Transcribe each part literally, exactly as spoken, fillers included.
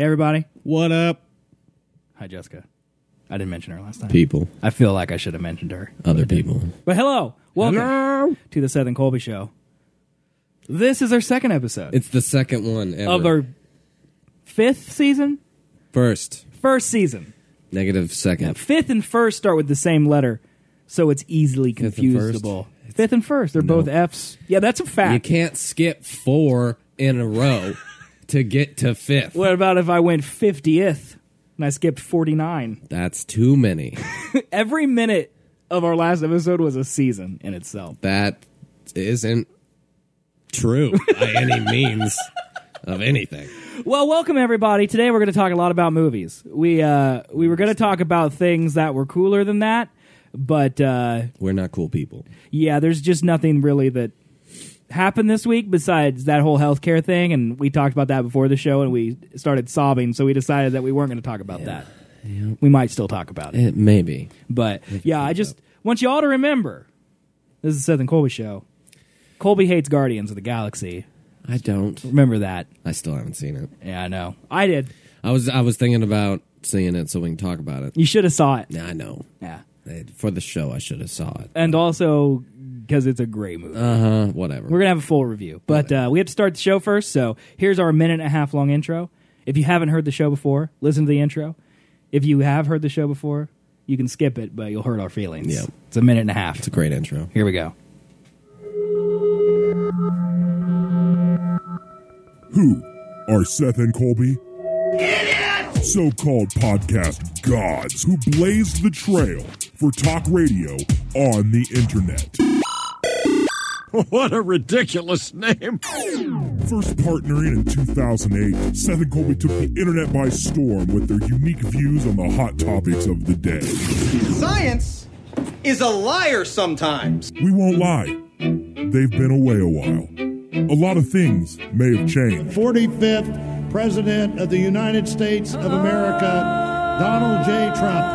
Hey, everybody. What up? Hi, Jessica. I didn't mention her last time. People. I feel like I should have mentioned her. Other people. But hello. Welcome Hello. to the Seth and Colby Show. This is our second episode. It's the second one ever. Of our fifth season? First. First season. Negative second. Yeah, fifth and first start with the same letter, so it's easily Fifth and first? confusable. Fifth and first. They're No. both F's. Yeah, that's a fact. You can't skip four in a row to get to fifth. What about if I went fiftieth and I skipped forty-nine? That's too many. Every minute of our last episode was a season in itself. That isn't true by any means of anything. Well, welcome everybody. Today we're going to talk a lot about movies. We uh, we were going to talk about things that were cooler than that, but uh, We're not cool people. yeah, there's just nothing really that happened this week besides that whole healthcare thing, and we talked about that before the show, and we started sobbing, so we decided that we weren't going to talk about that. Yeah. We might still talk about it, It, maybe. but yeah, I just want you all to remember, this is the Seth and Colby Show. Colby hates Guardians of the Galaxy. I don't. Remember that. I still haven't seen it. Yeah, I know. I did. I was I was thinking about seeing it so we can talk about it. You should have saw it. Yeah, I know. Yeah. For the show, I should have saw it. And also because it's a great movie. Uh-huh, whatever. We're going to have a full review. But uh, we have to start the show first, so here's our minute and a half long intro. If you haven't heard the show before, listen to the intro. If you have heard the show before, you can skip it, but you'll hurt our feelings. Yeah. It's a minute and a half. It's a great intro. Here we go. Who are Seth and Colby? Idiots! So-called podcast gods who blazed the trail for talk radio on the internet. What a ridiculous name. First partnering in two thousand eight, Seth and Colby took the internet by storm with their unique views on the hot topics of the day. Science is a liar sometimes. We won't lie, they've been away a while. A lot of things may have changed. forty-fifth President of the United States of America, Donald J. Trump.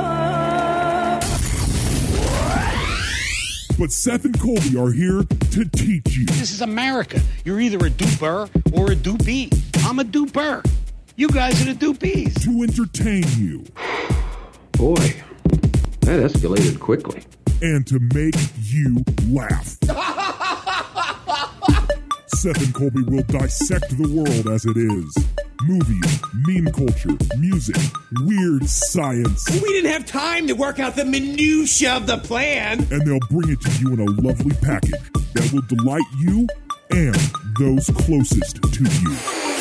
But Seth and Colby are here to teach you. This is America. You're either a duper or a dupee. I'm a duper. You guys are the dupees. To entertain you. Boy, that escalated quickly. And to make you laugh. Seth and Colby will dissect the world as it is. Movies, meme culture, music, weird science. We didn't have time to work out the minutiae of the plan. And they'll bring it to you in a lovely package that will delight you and those closest to you.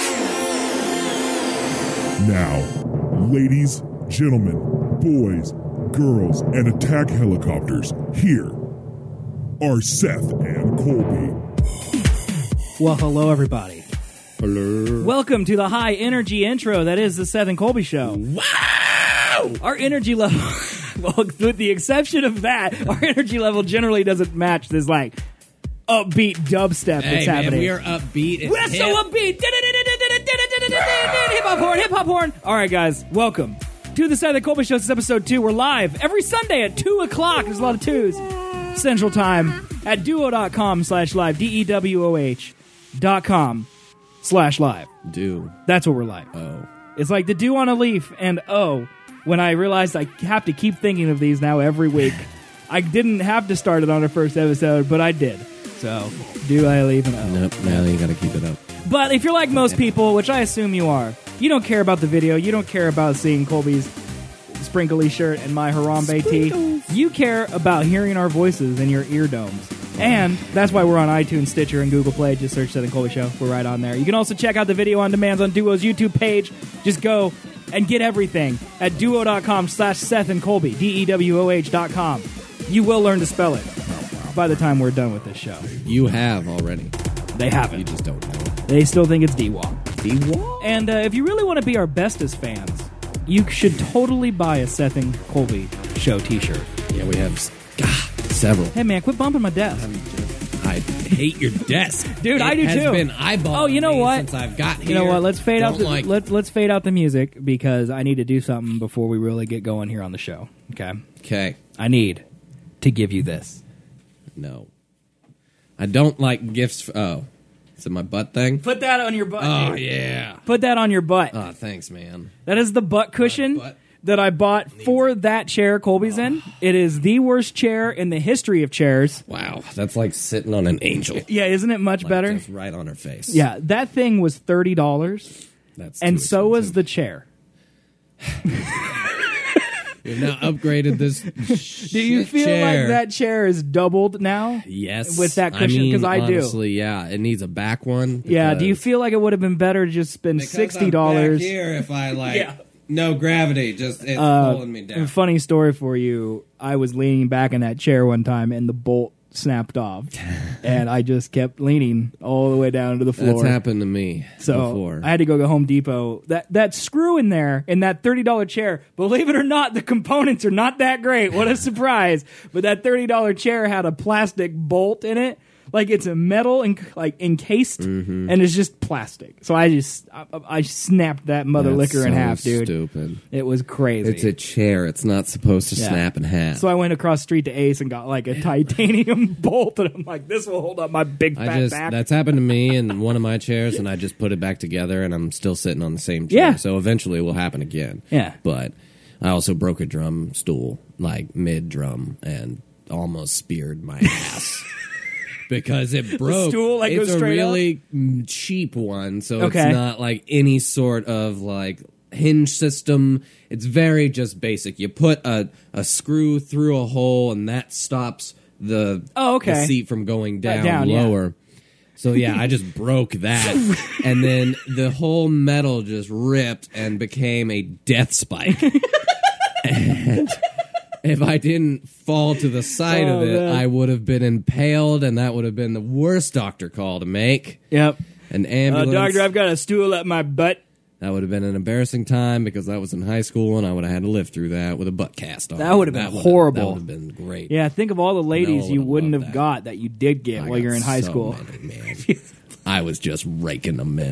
Now, ladies, gentlemen, boys, girls, and attack helicopters, here are Seth and Colby. Well, hello, everybody. Hello. Welcome to the high energy intro that is the Seth and Colby Show. Wow! Our energy level, well, with the exception of that, our energy level generally doesn't match this, like, upbeat dubstep Hey, that's man, happening. we are upbeat. It's We're hip. so upbeat. Hip hop horn, hip hop horn. All right, guys, welcome to the Seth and Colby Show. This is episode two. We're live every Sunday at two o'clock. There's a lot of twos. Central Time at duo.com slash live. D E W O H dot com slash live. Do. That's what we're like. Oh. It's like the dew on a leaf and oh, when I realized I have to keep thinking of these now every week. I didn't have to start it on our first episode, but I did. So, do I leave an oh. Nope, now you gotta keep it up. But if you're like most people, which I assume you are, you don't care about the video, you don't care about seeing Colby's sprinkly shirt and my Harambe tee. You care about hearing our voices in your eardomes. And that's why we're on iTunes, Stitcher, and Google Play. Just search Seth and Colby Show. We're right on there. You can also check out the video on demands on Duo's YouTube page. Just go and get everything at duo.com slash Seth and Colby. D E W O H dot com. You will learn to spell it by the time we're done with this show. You have already. They haven't. You just don't know. They still think it's D-Wall. D-Wall? And uh, if you really want to be our bestest fans, you should totally buy a Seth and Colby Show t-shirt. Yeah, we have God, several. Hey, man, quit bumping my desk. I hate your desk. Dude, it I do has too. been eyeballing Oh, you know me what? since I've got here. You know what? Let's fade Don't out the like- let, let's fade out the music because I need to do something before we really get going here on the show. Okay? Okay. I need to give you this. No. I don't like gifts. For, oh. Is it my butt thing? Put that on your butt. Oh, dude. yeah. Put that on your butt. Oh, thanks, man. That is the butt cushion butt that I bought for that chair Colby's in. It is the worst chair in the history of chairs. Wow, that's like sitting on an angel. Yeah, isn't it much Like, better? just right on her face. Yeah, that thing was thirty dollars. That's and too so was expensive. the chair. We've now upgraded this. Do you feel chair. like that chair is doubled now? Yes, With that cushion? I mean, 'Cause I do. honestly, yeah, it needs a back one. Yeah. Do you because- feel like it would have been better to just spend because sixty I'm dollars? back here? If I like, Yeah. no gravity, just it's Uh, pulling me A down. funny story for you. I was leaning back in that chair one time, and the bolt snapped off, and I just kept leaning all the way down to the floor. That's happened to me So before. I had to go to Home Depot. That that screw in there in that thirty dollar chair. Believe it or not, the components are not that great. What a surprise! But that thirty dollar chair had a plastic bolt in it, like it's a metal and like encased, Mm-hmm. and it's just plastic. So I just I, I snapped that mother That's liquor in so half, dude. Stupid. It was crazy. It's a chair. It's not supposed to Yeah. snap in half. So I went across the street to Ace and got like a titanium bolt, and I'm like, this will hold up my big fat I just back. that's happened to me in one of my chairs, and I just put it back together, and I'm still sitting on the same chair. Yeah. So eventually, it will happen again. Yeah. But I also broke a drum stool like mid drum and almost speared my ass. Because it broke. stool, like, it's goes a straight really mm, cheap one, so Okay. it's not like any sort of like hinge system. It's very just basic. You put a, a screw through a hole, and that stops the, Oh, okay. the seat from going down, down, yeah. lower. So yeah, I just broke that, and then the whole metal just ripped and became a death spike. And if I didn't fall to the side Oh, of it, man. I would have been impaled, and that would have been the worst doctor call to make. Yep. An Uh, ambulance. doctor, I've got a stool at my butt. That would have been an embarrassing time because I was in high school, and I would have had to live through that with a butt cast on. That would have been would horrible. That would have been great. Yeah, think of all the ladies Noah you would wouldn't love have that. got that you did get I while got you're in high so school. many, man. I was just raking them in.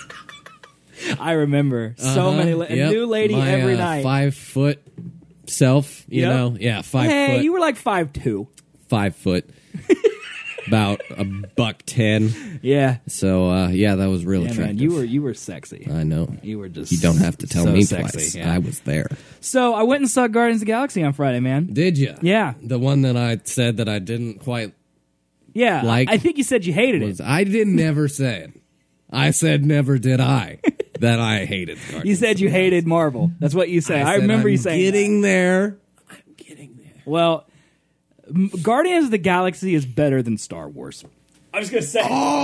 I remember so Uh-huh. many. La- Yep. A new lady My, every uh, night. Five foot self, you Yep. know? Yeah, five hey, foot. you were like five two. five foot. About a buck ten. Yeah. So, uh, yeah, that was real Yeah, attractive. man, you were you were sexy. I know. You were just. You don't have to tell so me sexy, twice. yeah. I was there. So I went and saw Guardians of the Galaxy on Friday, man. Did you? Yeah. The one that I said that I didn't quite Yeah, Like- I think you said you hated was. it. I didn't never say it. I said never did I that I hated Guardians. You said you hated Marvel. That's what you said. I, said, remember I'm you saying. getting that. there. I'm getting there. Well, M- Guardians of the Galaxy is better than Star Wars. I was gonna say.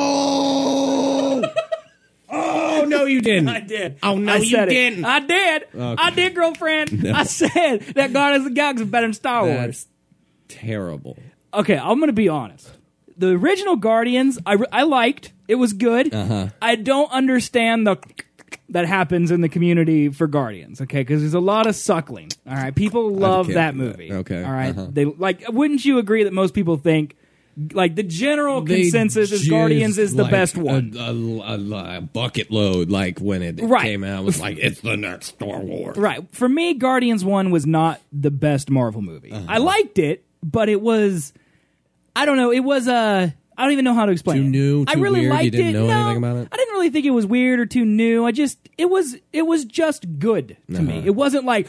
Oh. Oh no, you didn't. I did. Oh no, I you said it. didn't. I did. Okay. I did, girlfriend. I said that Guardians of the Galaxy is better than Star Wars. That's terrible. Okay, I'm going to be honest. The original Guardians, I, re- I liked. It was good. Uh-huh. I don't understand the that happens in the community for Guardians. Okay, because there's a lot of suckling. All right, people love can't that do that. movie. Okay, all right. uh-huh. They like. Wouldn't you agree that most people think? Like the general They consensus is jizzed Guardians is the like best a- one. A, a- a bucket load, like when it Right. came out, it was like it's the next Star Wars. Right. For me, Guardians one was not the best Marvel movie. Uh-huh. I liked it, but it was I don't know, it was uh I don't even know how to explain Too it. new, I too really weird? You liked didn't it. know No, anything about it? I didn't really think it was weird or too new. I just it was it was just good to me. Uh-huh. It wasn't like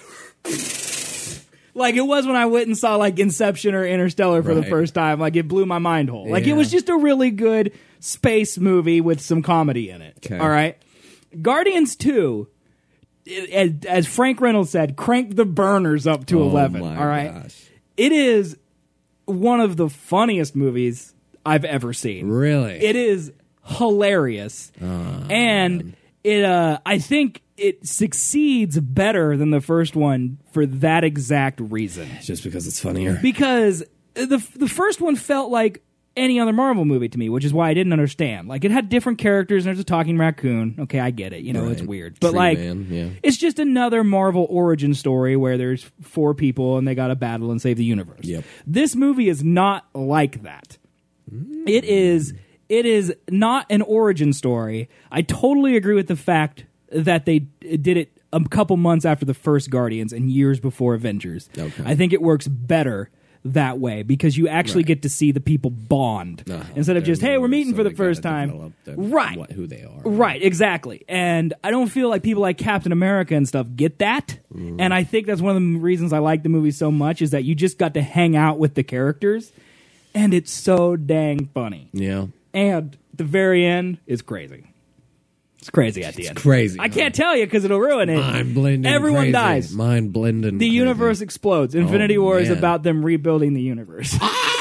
like it was when I went and saw like Inception or Interstellar for the Right. first time. Like it blew my mind whole. Like it Yeah. was just a really good space movie with some comedy in it. Okay. All right. Guardians two, as, as Frank Reynolds said, crank the burners up to Oh eleven. my All right. gosh. It is one of the funniest movies I've ever seen. Really? It is hilarious. and it uh I think it succeeds better than the first one for that exact reason. Just because it's funnier. Because the the first one felt like any other Marvel movie to me, which is why I didn't understand. Like it had different characters and there's a talking raccoon. Okay, I get it. You know, it's Right. weird. But Tree like Man, yeah. it's just another Marvel origin story where there's four people and they got to battle and save the universe. Yep. This movie is not like that. It is it is not an origin story. I totally agree with the fact that they did it a couple months after the first Guardians and years before Avengers. Okay. I think it works better that way because you actually Right. get to see the people bond Uh-huh. instead of They're just, hey, we're newer, meeting so for the they first gotta time. develop them, Right. What, who they are. Right, exactly. And I don't feel like people like Captain America and stuff get that. Mm. And I think that's one of the reasons I like the movie so much is that you just got to hang out with the characters. And it's so dang funny. Yeah. And the very end is crazy. It's crazy at the end. Crazy. I can't tell you because it'll ruin it. Mind blending. Everyone crazy. dies. Mind blending. The crazy. universe explodes. Infinity Oh, War is man. about them rebuilding the universe.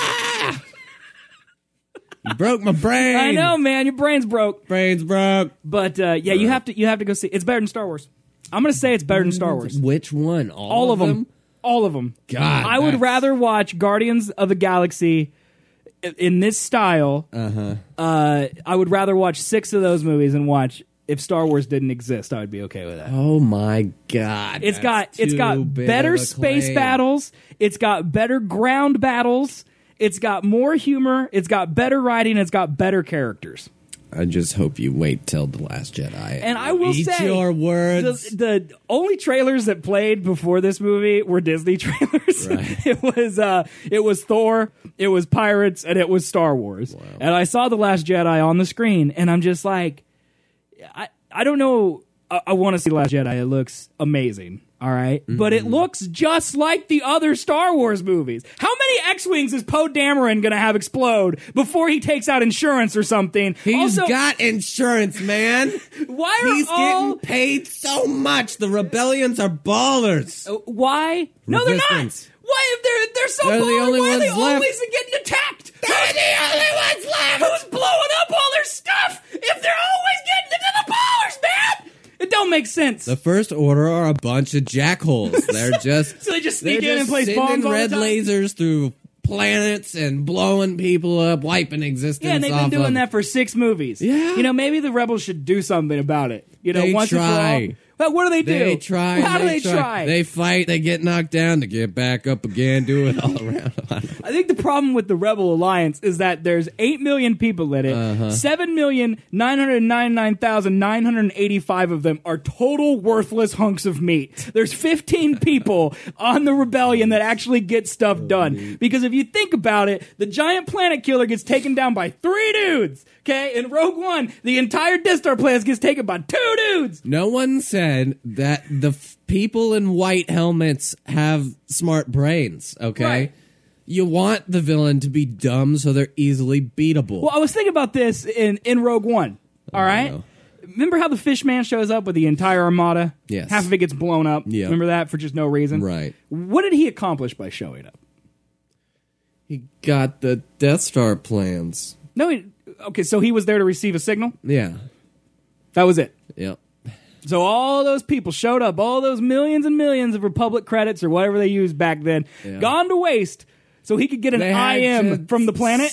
You broke my brain. I know, man. Your brain's broke. Brain's broke. But uh, yeah, you have to you have to go see. It's better than Star Wars. I'm going to say it's better than Star Wars. Which one? All, All of them. All of them. God, I would that's- rather watch Guardians of the Galaxy i- in this style. Uh-huh. Uh, I would rather watch six of those movies and watch. If Star Wars didn't exist, I would be okay with that. Oh my God! It's got that's it's too got big better of a space claim. battles. It's got better ground battles. It's got more humor. It's got better writing. It's got better characters. I just hope you wait till The Last Jedi. And I will Eat say, your words. The, the only trailers that played before this movie were Disney trailers. Right. it was uh, it was Thor, it was Pirates, and it was Star Wars. Wow. And I saw The Last Jedi on the screen, and I'm just like, I I don't know. I, I want to see The Last Jedi. It looks amazing. All right? Mm-hmm. But it looks just like the other Star Wars movies. How many X-Wings is Poe Dameron going to have explode before he takes out insurance or something? He's Also, got insurance, man. why are He's all... getting paid so much. The rebellions are ballers. Uh, Why? No, they're not. Resistance. Why if they're they're so They're the baller, only why are they ones left. always getting attacked? They're the only ones left. Who's blowing up all their stuff if they're always getting into the ballers, man? It don't make sense. The First Order are a bunch of jackholes. They're just So they just they're sneak in just and place sending bombs all the red time? lasers through planets and blowing people up, wiping existence Yeah, and they've been off doing of- that for six movies. Yeah. You know, maybe the rebels should do something about it. You know, They once and try. for all. But what do they do? They try. How do they, they try? They fight. They get knocked down. They get back up again. Do it all around. I think the problem with the Rebel Alliance is that there's eight million people in it. Uh-huh. seven million nine hundred ninety-nine thousand nine hundred eighty-five of them are total worthless hunks of meat. There's fifteen people on the rebellion that actually get stuff done. Because if you think about it, the giant planet killer gets taken down by three dudes. Okay? In Rogue One, the entire Death Star planet gets taken by two dudes. No one said that the f- people in white helmets have smart brains. Okay. Right. You want the villain to be dumb so they're easily beatable. Well, I was thinking about this in, in Rogue One. All right? no. Remember how the fish man shows up with the entire armada? Yes. Half of it gets blown up. Yeah. Remember that for just no reason? Right. What did he accomplish by showing up? He got the Death Star plans. No, he, okay, so he was there to receive a signal? Yeah. That was it. Yep. So all those people showed up, all those millions and millions of Republic credits or whatever they used back then, Yeah. gone to waste so he could get an They had I M to- from the planet.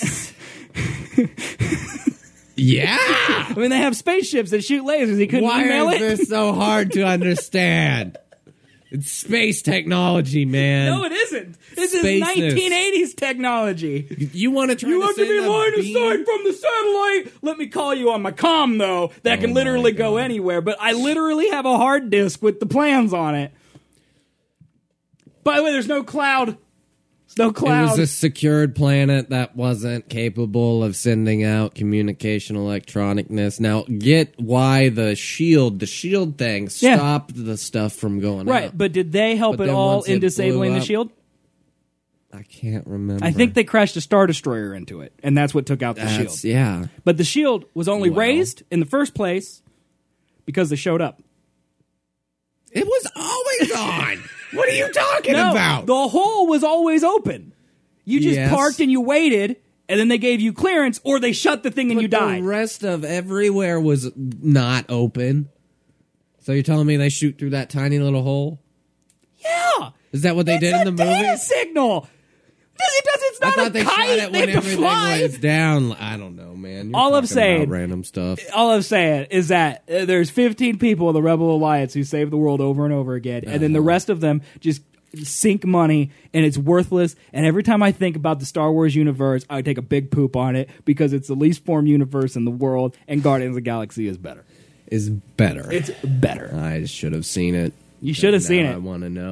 Yeah. I mean, they have spaceships that shoot lasers. He couldn't Why email is it. this so hard to understand? It's space technology, man. No, it isn't. This is Spaceness. nineteen eighties technology. You want to try You to have to send be a line of beam? sight from the satellite. Let me call you on my comm, though. That can Oh literally my go God. anywhere. But I literally have a hard disk with the plans on it. By the way, there's no cloud. There's no It cloud. was a secured planet that wasn't capable of sending out communication electronicness. Now, get why the shield, the shield thing, Yeah. stopped the stuff from going right, out. but did they help But at then all once in it blew disabling the up- shield? I can't remember. I think they crashed a Star Destroyer into it, and that's what took out the That's, shield. yeah. But the shield was only Well. raised in the first place because they showed up. It was always on. What are you talking No, about? the hole was always open. You just Yes. parked and you waited, and then they gave you clearance, or they shut the thing and But you died. The rest of everywhere was not open. So you're telling me they shoot through that tiny little hole? Yeah, Is that what they it's did a in the movie? data signal. It does. It's I not thought a they kite. shot it They when have to everything fly. was down. I don't know, man. You're All I'm talking saying- about random stuff. All I'm saying is that uh, there's fifteen people in the Rebel Alliance who save the world over and over again, and then the Uh-huh. rest of them just sink money, and it's worthless. And every time I think about the Star Wars universe, I take a big poop on it because it's the least formed universe in the world, and Guardians of the Galaxy is better. Is better. It's better. I should have seen it. You should have Now seen I it. want to know.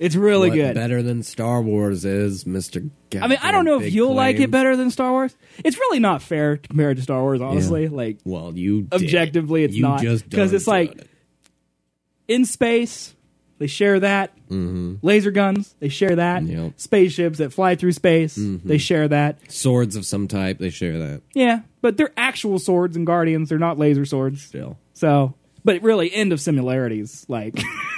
It's really what good. Better than Star Wars is, Mister I mean, I don't know if Big you'll like it Claims. better than Star Wars. It's really not fair compared to Star Wars, honestly. Yeah. Like, well, you did. objectively, it's you not just because it's like it. in space. They share that. Mm-hmm. Laser guns, they share that. Yep. Spaceships that fly through space, Mm-hmm. they share that. Swords of some type, they share that. Yeah, but they're actual swords and Guardians. They're not laser swords. Still. So, but really, end of similarities. Like,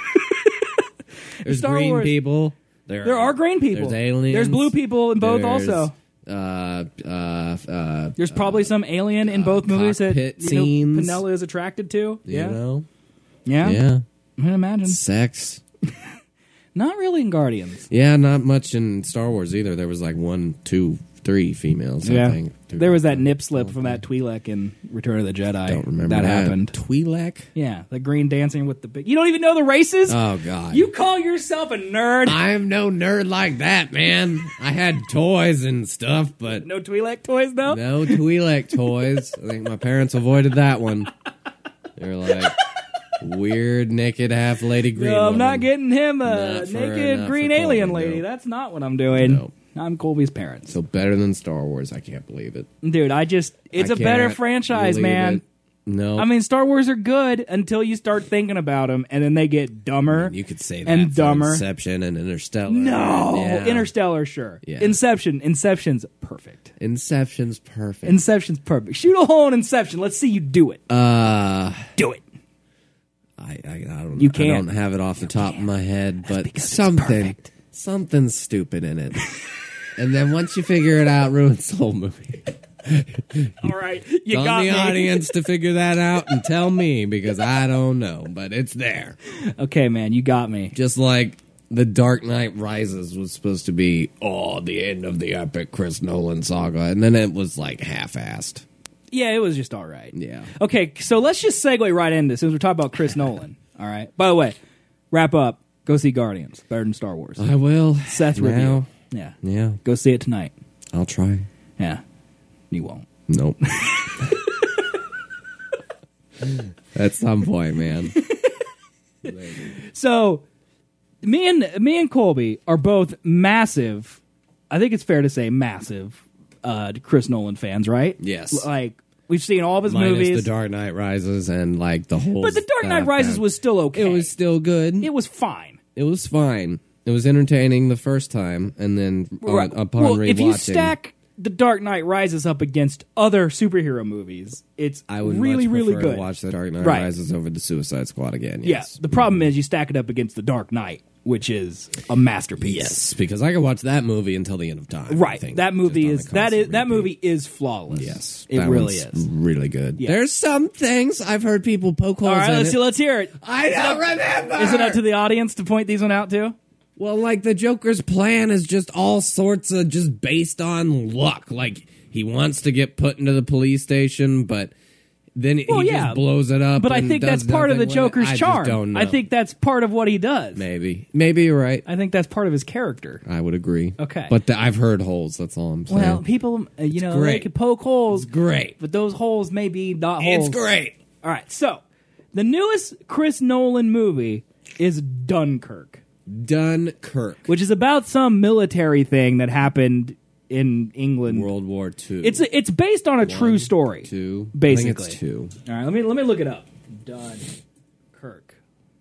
There's Star green Wars- people. There, there are green people. There's aliens. There's blue people in both There's, also. Uh, uh, uh, There's probably some alien in both movies that cockpit you know, scenes. Pinella is attracted to. you Yeah. know? Yeah. Yeah. I can imagine. Sex. Not really in Guardians. Yeah, not much in Star Wars either. There was like one, two, three females. I Yeah. think. There was that nip slip from that Twi'lek in Return of the Jedi. I don't remember that, that. happened. Twi'lek? Yeah, the green dancing with the big. You don't even know the races? Oh, God. You call yourself a nerd? I'm no nerd like that, man. I had toys and stuff, but No Twi'lek toys, though? no Twi'lek toys. I think my parents avoided that one. They were like, weird, naked, half lady green No, I'm woman. not getting him a Not for- naked not green for alien Colby, lady. no. That's not what I'm doing. No. I'm Colby's parents. So better than Star Wars. I can't believe it. Dude, I just, it's I a better can't franchise, believe man. it. No. I mean, Star Wars are good until you start thinking about them, and then they get dumber. you could say that and for dumber. Inception and Interstellar. No, Yeah. Interstellar, sure. Yeah. Inception, Inception's perfect. Inception's perfect. Inception's perfect. Shoot a hole in Inception. Let's see you do it. uh, Do it. I, I, I don't. You I can't. don't have it off the top of my head, but because it's something, perfect. something stupid in it. And then once you figure it out, ruins the whole movie. All right, you It's on got the me. audience to figure that out and tell me because I don't know, but it's there. Okay, man, you got me. Just like The Dark Knight Rises was supposed to be, oh, the end of the epic Chris Nolan saga, and then it was like half-assed. Yeah, it was just all right. Yeah. Okay, so let's just segue right into since we're talking about Chris Nolan. All right. By the way, wrap up. Go see Guardians. Better than Star Wars. I will. Seth now. review. Yeah. Yeah. Go see it tonight. I'll try. Yeah. You won't. Nope. At some point, man. So, me and me and Colby are both massive. I think it's fair to say massive uh, Chris Nolan fans, right? Yes. Like we've seen all of his Minus movies. The Dark Knight Rises and like the whole. But The Dark Knight Rises was still okay. It was still good. It was fine. It was fine. It was entertaining the first time, and then Right. on, upon well, rewatching, if you stack The Dark Knight Rises up against other superhero movies, it's I would really, much really prefer good. to watch The Dark Knight Right. Rises over The Suicide Squad again. Yes. Yeah. The problem is you stack it up against The Dark Knight, which is a masterpiece. Yes, because I could watch that movie until the end of time. I Right. think, That movie just is on a that is constant that repeat. movie is flawless. Yes, It that really one's is. really good. Yeah. There's some things I've heard people poke holes All right, in let's it. see, let's hear it. I don't remember. Is it up to the audience to point these one out too? Well, like the Joker's plan is just all sorts of just based on luck. Like he wants to get put into the police station, but then Well, he yeah, just blows it up. But I and think does that's part of the nothing with it. Joker's I just charm. don't know. I think that's part of what he does. maybe, maybe you're right. I think that's part of his character. I would agree. Okay. but the, I've heard holes. That's all I'm saying. Well, people, uh, you know, they great. can poke holes, It's great. but those holes may be not holes. It's great. All right, so the newest Chris Nolan movie is Dunkirk, Dunkirk, which is about some military thing that happened in England. World War Two. It's a, it's based on a true story. two. basically. I think it's two. All right, let me let me look it up. Dunkirk.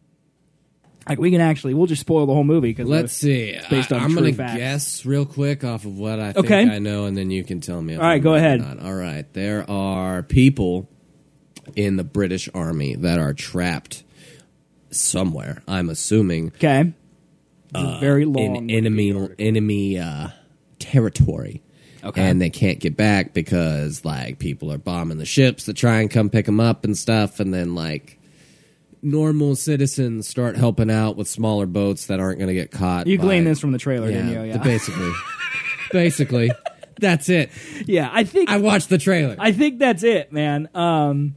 Like we can actually, we'll just spoil the whole movie because Let's see. It's based on I, I'm true going to facts. guess real quick off of what I think Okay. I know, and then you can tell me. If All right, I'm go right or ahead. not. All right, there are people in the British Army that are trapped somewhere. I'm assuming Okay. It's a very long in enemy article. enemy uh, territory. Okay. And they can't get back because like people are bombing the ships that try and come pick them up and stuff, and then like normal citizens start helping out with smaller boats that aren't going to get caught. You by- gleaned this from the trailer, yeah, didn't you? Yeah. basically, basically, that's it. Yeah, I think I watched the trailer. I think that's it, man. Um,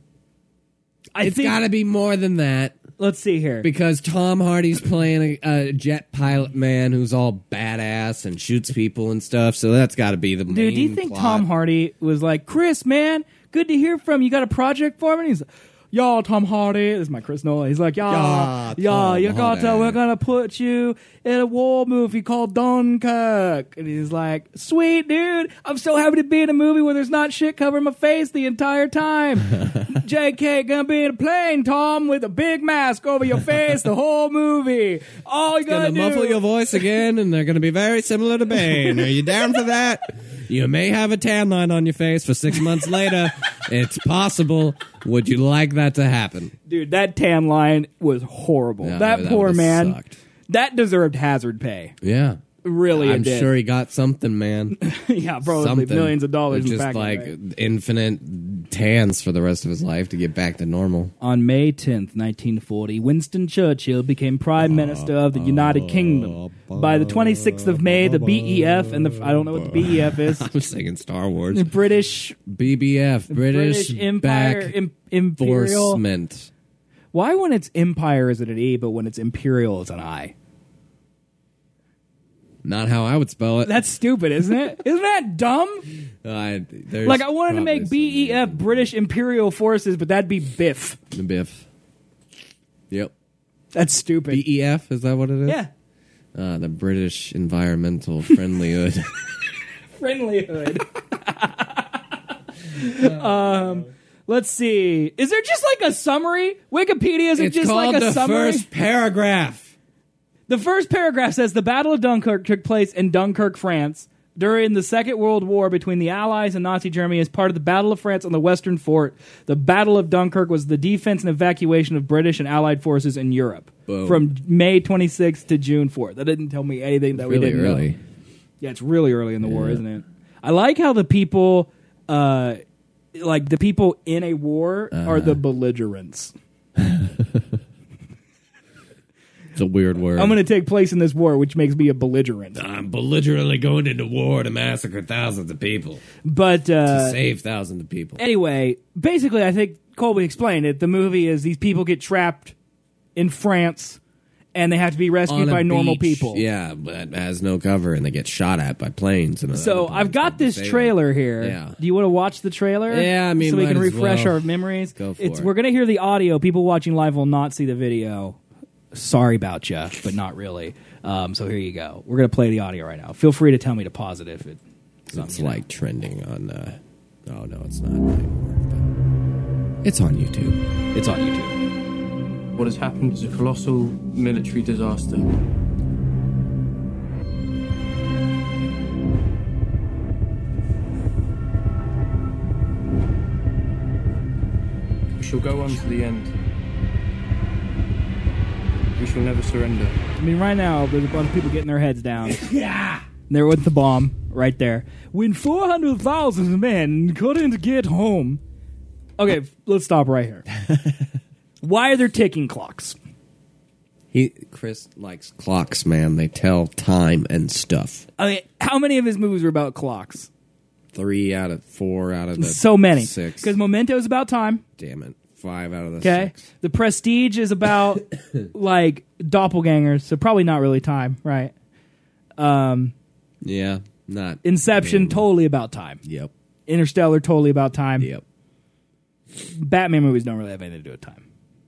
I It's think. got to be more than that Let's see here. because Tom Hardy's playing a, a jet pilot man who's all badass and shoots people and stuff. So that's got to be the main Dude, do you think plot. Tom Hardy was like, Chris, man, good to hear from you. Got a project for me? And he's like, "Y'all, Tom Hardy." This is my Chris Nolan. He's like, "Y'all, Yeah, y'all, you Tom got to. Hardy. We're gonna put you in a war movie called Dunkirk." And he's like, "Sweet dude, I'm so happy to be in a movie where there's not shit covering my face the entire time." J K gonna be in a plane, Tom, with a big mask over your face the whole movie. All you Gonna gotta do. muffle your voice again, and they're gonna be very similar to Bane. Are you down for that? You may have a tan line on your face for six months later. It's possible. Would you like that to happen? Dude, that tan line was horrible. Yeah, that, that poor would've man. sucked. That deserved hazard pay. Yeah. Really, I'm it did. sure he got something, man. Yeah, probably Something. millions of dollars in Just back like right? infinite tans for the rest of his life to get back to normal. On May tenth, nineteen forty, Winston Churchill became Prime Minister of the United Kingdom. By the twenty-sixth of May, the B E F and the I don't know what the B E F is. I'm singing Star Wars. The British B B F, British, British Empire back Im- Imperial. enforcement. Why when it's Empire is it an E, but when it's Imperial it's an I? Not how I would spell it. That's stupid, isn't it? Isn't that dumb? Uh, there's Like I wanted to make probably B E F British Imperial Forces, but that'd be Biff. some- the Biff. Yep. That's stupid. B E F, is that what it is? Yeah. Uh, the British Environmental Friendlyhood. Friendlyhood. um, let's see. Is there just like a summary? Wikipedia is it It's just called like a the summary? first paragraph. The first paragraph says the Battle of Dunkirk took place in Dunkirk, France, during the Second World War between the Allies and Nazi Germany as part of the Battle of France on the Western Front. The Battle of Dunkirk was the defense and evacuation of British and Allied forces in Europe Boom. from May twenty-sixth to June fourth. That didn't tell me anything that we Really didn't early. know. Yeah, it's really early in the war, isn't it? I like how the people, uh, like the people in a war Uh-huh. are the belligerents. It's a weird word. I'm going to take place in this war, which makes me a belligerent. I'm belligerently going into war to massacre thousands of people. But uh, to save thousands of people. anyway, basically, I think Colby explained it. The movie is these people get trapped in France, and they have to be rescued On a by normal beach, people. Yeah, but has no cover, and they get shot at by planes. And So other I've planes got to this save them. trailer here. Yeah. Do you want to watch the trailer? Yeah, I mean, so we might can as refresh well. our memories. Go for it's, it. We're going to hear the audio. People watching live will not see the video. Sorry about you, but not really. Um, so here you go. We're going to play the audio right now. Feel free to tell me to pause it if it. It's like trending on. Uh, oh no, it's not anymore. But it's on YouTube. It's on YouTube. What has happened is a colossal military disaster. We shall go on to the end. We shall never surrender. I mean, right now, there's a bunch of people getting their heads down. Yeah. They're with the bomb right there. When four hundred thousand men couldn't get home. Okay, let's stop right here. Why are there ticking clocks? He Chris likes clocks, man. They tell time and stuff. I mean, how many of his movies are about clocks? Three out of four out of the So many. six. Because Memento is about time. Damn it, five out of the Okay. six. The Prestige is about, like, doppelgangers, so probably not really time, right? Um, Yeah, not Inception, really. totally about time. Yep. Interstellar, totally about time. Yep. Batman movies don't really have anything to do with time.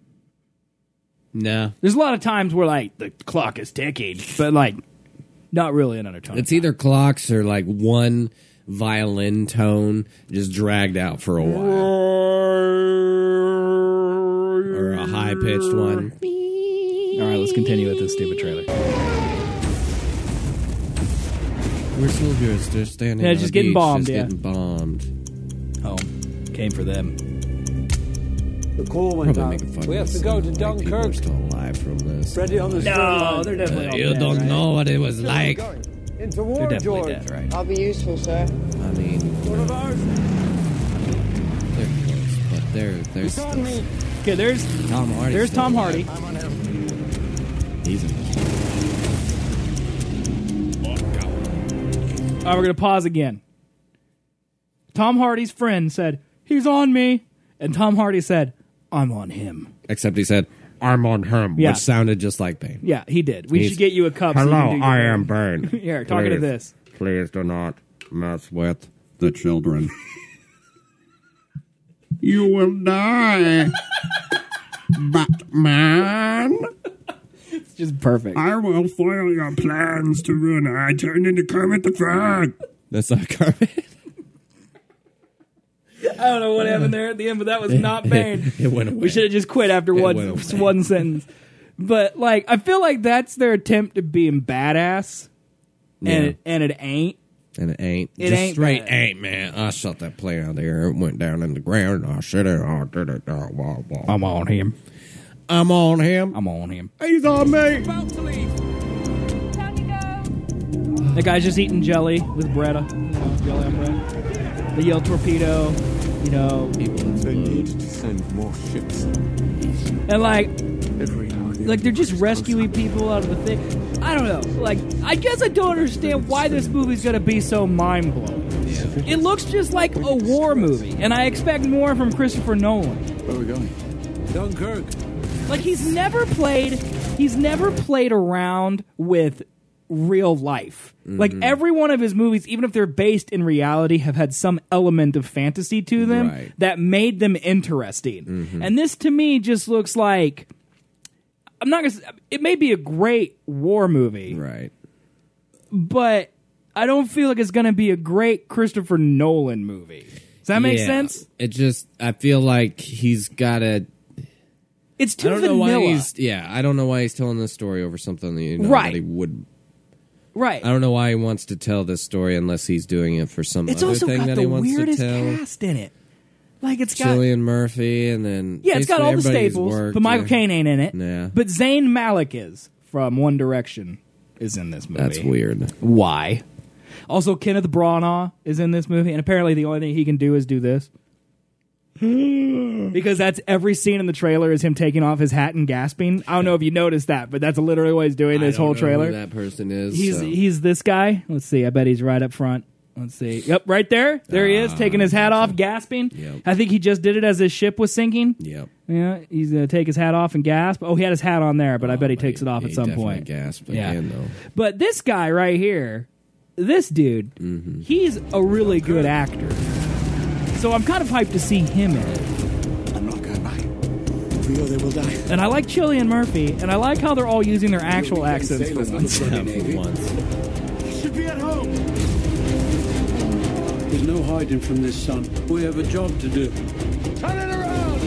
No, There's a lot of times where, like, the clock is ticking, but, like, not really another time. it's either clocks or like one violin tone just dragged out for a while, or a high pitched one. All right, let's continue with this stupid trailer. We're soldiers. They're standing. Yeah, on just a getting beach, bombed, Just yeah. getting bombed. Home. Came for them. The call went Probably out. making fun We of have this to go to thing, like, people are Dunkirk. still alive from this. Ready on the No, they're definitely all You dead, don't right? know what it was like. Into war, They're definitely George. dead, right? I'll be useful, sir. I mean, One of ours. they're close, but they're they're He's on still. me. Okay, there's Tom Hardy. there's Tom Hardy. I'm on him. He's in this. All right, we're going to pause again. Tom Hardy's friend said, he's on me. And Tom Hardy said, I'm on him. Except he said, "I'm on him," Yeah. which sounded just like Bane. Yeah, he did. We He's- should get you a cup. so you Hello, can do your I Bane. am Bane. Here, talking to Please, this. Please do not mess with the children. You will die, Batman. It's just perfect. I will foil your plans to ruin her. I turned into Kermit the Frog. That's not Kermit. I don't know what happened there at the end, but that was not Bane. It went away. We should have just quit after It one went away. one sentence. But like, I feel like that's their attempt at being badass, and Yeah. it, and it ain't. And it ain't. It Just ain't straight bad. ain't, man. I shot that plane out there. It went down in the ground. I said it. I did it. Oh, wow, wow. I'm on him. I'm on him. I'm on him. He's on me. The guy's just eating jelly with Bretta. You know, jelly on bread. The Yale torpedo. You know, They need to send more ships. and like, Every now and then. like they're just rescuing people out of the thing. I don't know. Like, I guess I don't understand why this movie's gonna be so mind blowing. It looks just like a war movie, and I expect more from Christopher Nolan. Where are we going? Dunkirk. Like, he's never played. He's never played around with real life. Like, every one of his movies, even if they're based in reality, have had some element of fantasy to them Right. that made them interesting. And this, to me, just looks like, I'm not gonna say, it may be a great war movie, Right. but I don't feel like it's gonna be a great Christopher Nolan movie. Does that make Yeah. sense? It just, I feel like he's got to. It's too I don't know why vanilla. he's. Yeah, I don't know why he's telling this story over something that, you know, Right. that he would. Right. I don't know why he wants to tell this story unless he's doing it for some It's other also thing got that the he wants to weirdest tell. cast in it. Like, it's got Cillian Murphy, and then yeah, it's got basically all the everybody who's staples, worked, but Michael yeah. Caine ain't in it. Yeah. But Zayn Malik is from One Direction is in this movie. That's weird. Why? Also, Kenneth Branagh is in this movie, and apparently the only thing he can do is do this. Because that's every scene in the trailer is him taking off his hat and gasping. I don't know if you noticed that, but that's literally what he's doing this I don't whole know trailer. who that person is. He's so. he's this guy. Let's see. I bet he's right up front. Let's see. Yep, right there. There he is, taking his hat off, gasping. Yep. I think he just did it as his ship was sinking. Yep. Yeah, he's gonna take his hat off and gasp. Oh, he had his hat on there, but I bet he Oh, takes it off he at some definitely point. Gasp Yeah. again, though. But this guy right here, this dude, Mm-hmm. he's a really good actor. So I'm kind of hyped to see him in it. I'm not going back. If we go, they will die. And I like Cillian Murphy, and I like how they're all using their actual accents for once. Yeah, for once. You should be at home. There's no hiding from this, son. We have a job to do. Turn it around.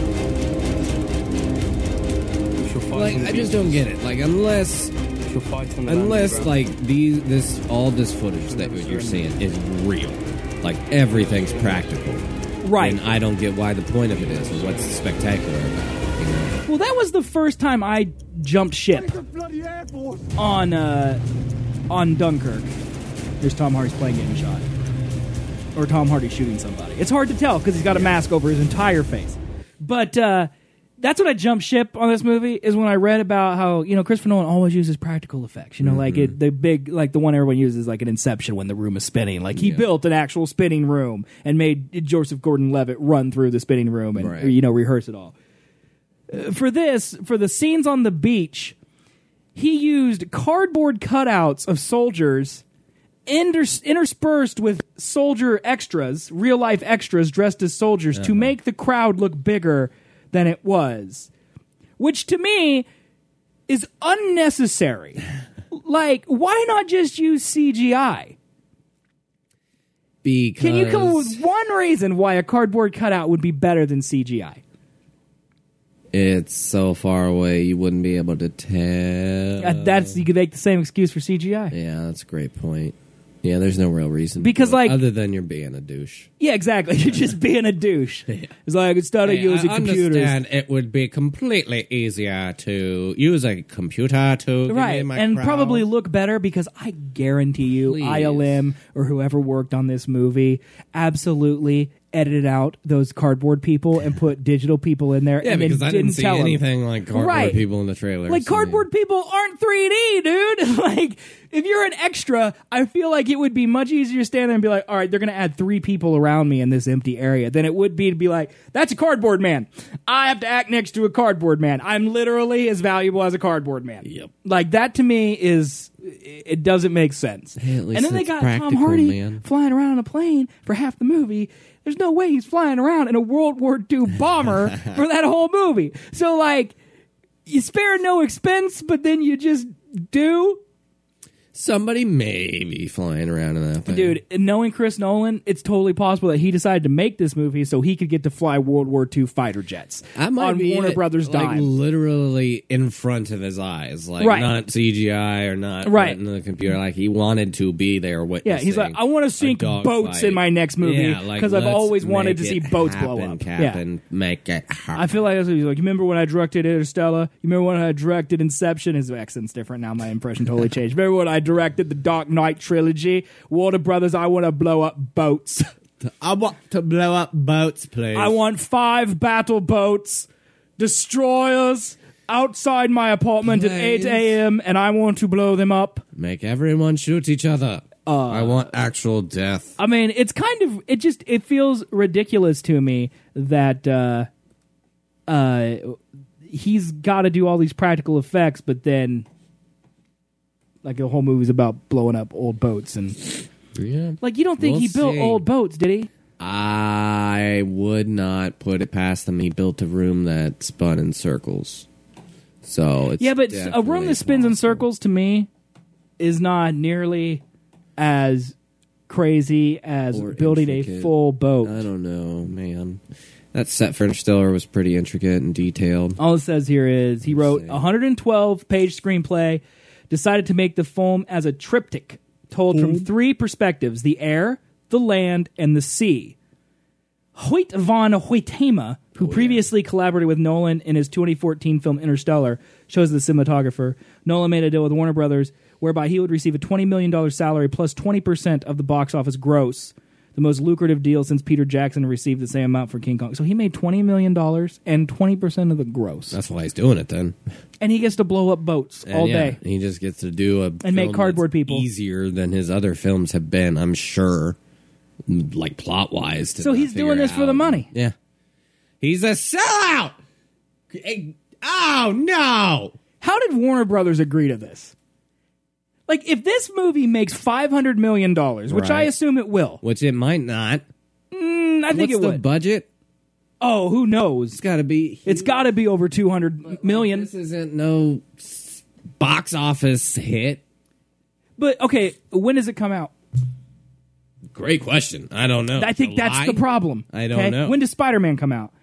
We shall fight Like, on the I just beaches. don't get it. Like, unless, We shall fight on the unless landing like these, this, all this footage that you're seeing is real. Like everything's practical. Right. And I don't get why the point of it is, or what's spectacular about it. You know? Well, that was the first time I jumped ship Bloody Air Force. on uh, on Dunkirk. There's Tom Hardy's plane getting shot, or Tom Hardy shooting somebody. It's hard to tell because he's got a mask over his entire face. But uh, that's when I jumped ship on this movie. Is when I read about how, you know, Christopher Nolan always uses practical effects. You know, like it, the big, like the one everyone uses, like an Inception when the room is spinning. Like he Yeah. built an actual spinning room and made Joseph Gordon-Levitt run through the spinning room and Right. or, you know, rehearse it all. Uh, for this, for the scenes on the beach, he used cardboard cutouts of soldiers inter- interspersed with soldier extras, real life extras dressed as soldiers to make the crowd look bigger than it was. Which to me is unnecessary. Like, why not just use C G I? Because Can you come up with one reason why a cardboard cutout would be better than C G I? it's so far away you wouldn't be able to tell. Uh, that's you could make the same excuse for C G I. Yeah, that's a great point. Yeah, there's no real reason. Because, to it, like- other than you're being a douche. Yeah, exactly. You're just being a douche. It's like instead of Hey, using I computers. understand it would be completely easier to use a computer to give Right, me my and crowd. probably look better because I guarantee you Please. I L M or whoever worked on this movie absolutely edited out those cardboard people and put digital people in there Yeah, and because then I didn't didn't see tell 'em. anything like cardboard Right. people in the trailer. Like, so, cardboard people aren't three D, dude. Like, if you're an extra, I feel like it would be much easier to stand there and be like, all right, they're going to add three people around me in this empty area than it would be to be like, that's a cardboard man. I have to act next to a cardboard man. I'm literally as valuable as a cardboard man. Yep. Like, that to me is it doesn't make sense. Hey, at least and then they it's got Tom practical, Hardy man. flying around on a plane for half the movie. There's no way he's flying around in a World War Two bomber for that whole movie. So, like, you spare no expense, but then you just do. Somebody may be flying around in that thing. Dude, knowing Chris Nolan, it's totally possible that he decided to make this movie so he could get to fly World War Two fighter jets I might on be Warner it, Brothers' like, dime. literally in front of his eyes. Like, Right. not C G I or not Right. in the computer. Like, he wanted to be there witnessing. Yeah, he's like, I want to sink boats fight. in my next movie Yeah, like, because I've let's always wanted to make see it boats happen, blow up. Captain, Yeah. make it happen. I feel like that's what he's like. You remember when I directed Interstellar? You remember when I directed Inception? His accent's different now. My impression totally changed. Remember when I directed the Dark Knight trilogy? Warner Brothers, I want to blow up boats. I want to blow up boats, please. I want five battle boats, destroyers, outside my apartment at eight a.m., and I want to blow them up. Make everyone shoot each other. Uh, I want actual death. I mean, it's kind of, it just, it feels ridiculous to me that uh, uh, he's got to do all these practical effects, but then, like, the whole movie's about blowing up old boats. And, Yeah. like, you don't think We'll he built see. old boats, did he? I would not put it past him. He built a room that spun in circles. So it's Yeah, but a room definitely that spins in possible. circles, to me, is not nearly as crazy as Or building a intricate. full boat. I don't know, man. That set for Interstellar was pretty intricate and detailed. All it says here is he wrote a one hundred twelve page screenplay, decided to make the film as a triptych, told from three perspectives: the air, the land, and the sea. Hoyt van Hoytema, who previously collaborated with Nolan in his twenty fourteen film Interstellar, shows the cinematographer. Nolan made a deal with Warner Brothers whereby he would receive a twenty million dollars salary plus twenty percent of the box office gross, the most lucrative deal since Peter Jackson received the same amount for King Kong. So he made twenty million dollars and twenty percent of the gross. That's why he's doing it then. And he gets to blow up boats And all yeah, day. He just gets to do a And make film cardboard that's people. easier than his other films have been, I'm sure. Like plot wise. So he's doing this for the money. Yeah. He's a sellout! Hey, oh no! How did Warner Brothers agree to this? Like, if this movie makes five hundred million dollars, which I Right. assume it will. Which it might not. Mm, I think What's it the would. budget? Oh, who knows? It's got to be. It's got to be over two hundred million. This isn't no s- box office hit. But, okay, when does it come out? Great question. I don't know. I think that's the July? problem. I don't okay? know. When does Spider-Man come out?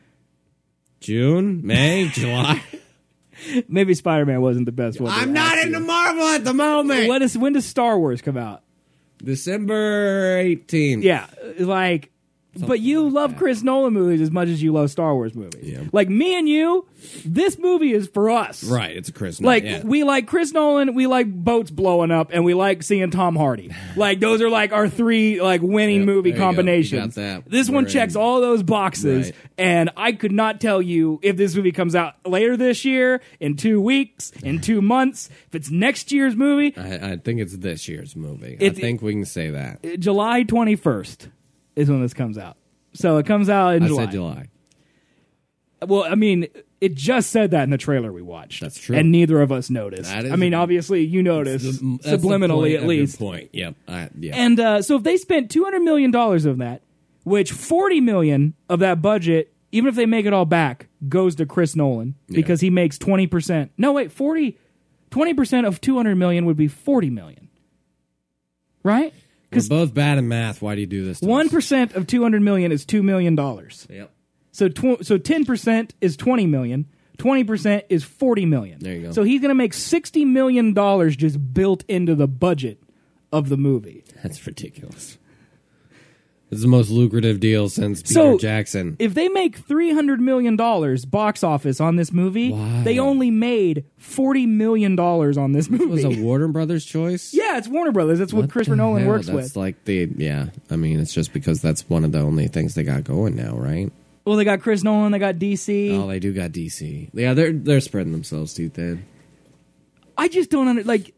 June, May, July. Maybe Spider-Man wasn't the best one. I'm not into Marvel at the moment. When does, when does Star Wars come out? December eighteenth. Yeah, like, but you love Chris Nolan movies as much as you love Star Wars movies. Yeah. Like me and you, this movie is for us. Right, it's a Chris Like, Nolan. Yeah. we like Chris Nolan, we like boats blowing up, and we like seeing Tom Hardy. Like, those are like our three like winning Yep, movie there you go. combinations. You got that. This one We're checks in. all those boxes, Right. and I could not tell you if this movie comes out later this year, in two weeks, in two months, if it's next year's movie. I, I think it's this year's movie. It- I think we can say that. July twenty-first is when this comes out. So it comes out in I July. said July. Well, I mean, it just said that in the trailer we watched. That's true. And neither of us noticed. That is I mean, a- obviously, you noticed, That's the- that's the subliminally point at of your least. point. Yep. I, yeah. And uh, so if they spent two hundred million dollars of that, which forty million dollars of that budget, even if they make it all back, goes to Chris Nolan because he makes twenty percent. No, wait, forty, twenty percent of two hundred million dollars would be forty million dollars. Right? We're both bad at math. Why do you do this to one us? percent of two hundred million dollars is two million dollars. Yep. So tw- so ten percent is twenty million dollars. twenty percent is forty million dollars. There you go. So he's going to make sixty million dollars just built into the budget of the movie. That's ridiculous. This is the most lucrative deal since Peter So, Jackson. If they make three hundred million dollars box office on this movie, Why? they only made forty million dollars on this movie. It was a Warner Brothers choice? Yeah, it's Warner Brothers. That's what, What Christopher the Nolan hell? works That's with. like the, yeah. I mean, it's just because that's one of the only things they got going now, right? Well, they got Chris Nolan, they got D C. Oh, they do got D C. Yeah, they're they're spreading themselves too thin. I just don't under like.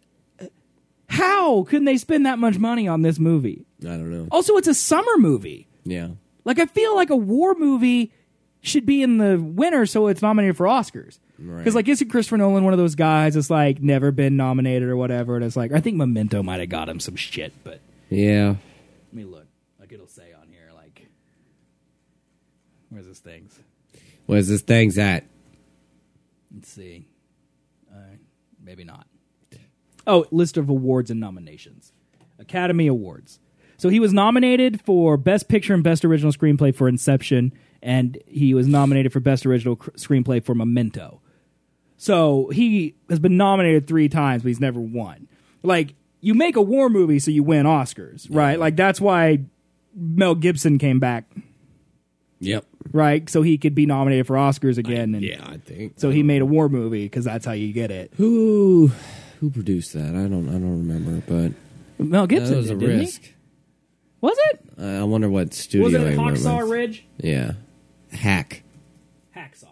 How couldn't they spend that much money on this movie? I don't know. Also, it's a summer movie. Yeah. Like, I feel like a war movie should be in the winner so it's nominated for Oscars. Because, Right. like, isn't Christopher Nolan one of those guys that's, like, never been nominated or whatever? And it's like, I think Memento might have got him some shit, but Yeah. let me look. Like, it'll say on here, like, where's this things? Where's this thing's at? Let's see. Uh, maybe not. Oh, list of awards and nominations. Academy Awards. So he was nominated for Best Picture and Best Original Screenplay for Inception, and he was nominated for Best Original cr- Screenplay for Memento. So he has been nominated three times, but he's never won. Like, you make a war movie so you win Oscars, right? Like, that's why Mel Gibson came back, Yep. right? So he could be nominated for Oscars again. And Yeah, I think. so he made a war movie because that's how you get it. Who who produced that? I don't I don't remember, but Mel Gibson that was a did, didn't he? risk. Was it? Uh, I wonder what studio Was it he went Hacksaw with. Ridge? Yeah. Hack. Hacksaw.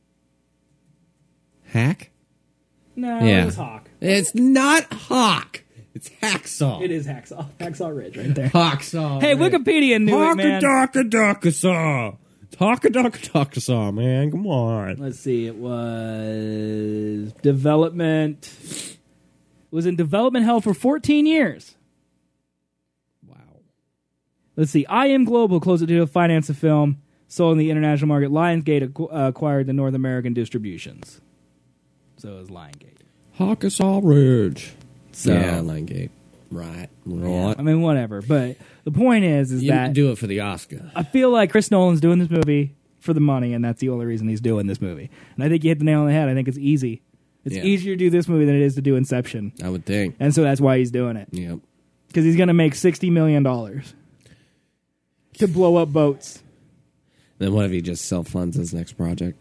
Hack? No, Yeah. it was Hawk. It's not Hawk. It's Hacksaw. It is Hacksaw. Hacksaw Ridge right there. Hacksaw. Hey, Wikipedia knew it, man. Hawk-a-dock-a-dock-a-saw. Hawk-a-dock-a-dock-a-saw, man. Come on. Let's see. It was development. It was in development hell for fourteen years. Wow. Let's see. I M Global closed the deal to finance the film, sold in the international market. Lionsgate acqu- uh, acquired the North American distributions. So it was Lionsgate. Hawkasaw Ridge. So- yeah, Lionsgate. Right. Right. I mean, whatever. But the point is, is You that do it for the Oscar. I feel like Chris Nolan's doing this movie for the money, and that's the only reason he's doing this movie. And I think you hit the nail on the head. I think it's easy. It's Yeah. easier to do this movie than it is to do Inception. I would think. And so that's why he's doing it. Yep. Because he's going to make sixty million dollars to blow up boats. Then what if he just self-funds his next project?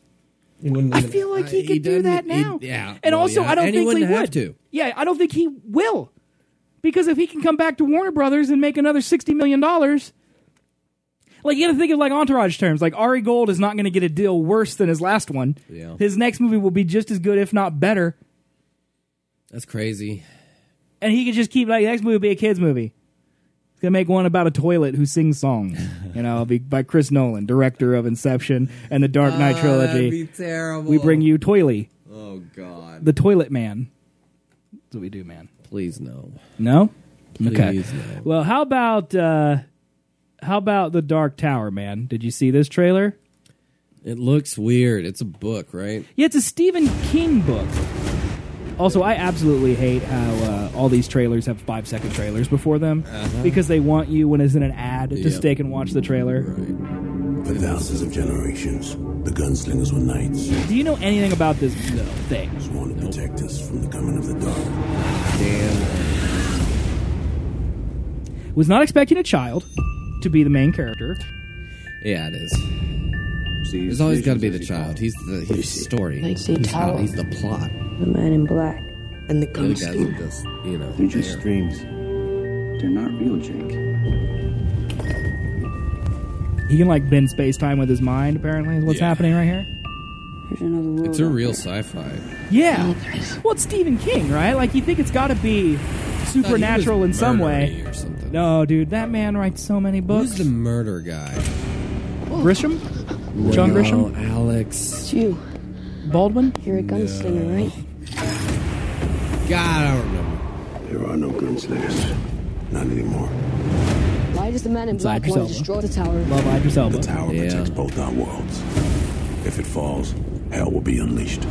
I feel like he Uh, could he do that doesn't- he- now. yeah. And Well, also, yeah. I don't And he think he wouldn't have would. to. Yeah, I don't think he will. Because if he can come back to Warner Brothers and make another sixty million dollars, like, you got to think of like Entourage terms. Like, Ari Gold is not going to get a deal worse than his last one. Yeah. His next movie will be just as good, if not better. That's crazy. And he could just keep, like, the next movie will be a kid's movie. He's going to make one about a toilet who sings songs. You know, it'll be by Chris Nolan, director of Inception and the Dark Knight Oh, trilogy. that'd be terrible. We bring you Toily, Oh, God. the Toilet Man. That's what we do, man. Please no. No? Okay. Please no. Well, how about uh, how about The Dark Tower, man? Did you see this trailer? It looks weird. It's a book, right? Yeah, it's a Stephen King book. Also, I absolutely hate how uh, all these trailers have five-second trailers before them Uh-huh. because they want you, when it's in an ad, to Yep. stick and watch the trailer. For thousands of generations, the gunslingers were knights. Do you know anything about this no, thing? Sworn to protect us from the coming of the dark. Damn. Was not expecting a child to be the main character. Yeah, it is. There's always got to be the child. He's the, he's the story. They He's, see not- Tower. he's the plot. The man in black. And the The other guys gunslinger. are just, you know. They're just there. dreams. They're not real, Jake. He can, like, bend space-time with his mind, apparently, is what's Yeah. happening right here. There's another world. It's a out real there. sci-fi. Yeah. Well, it's Stephen King, right? Like, you think it's got to be supernatural in some way. Murdery or something. No, dude, that man writes so many books. Who's the murder guy? Grisham? John No, Grisham? Alex. It's you. Baldwin? You're a gunslinger, right? God, I don't remember. There are no gunslingers. Not anymore. Why does the man in It's black Idris want to Elba. destroy the tower? Love Idris Elba. The tower Yeah. protects both our worlds. If it falls, hell will be unleashed.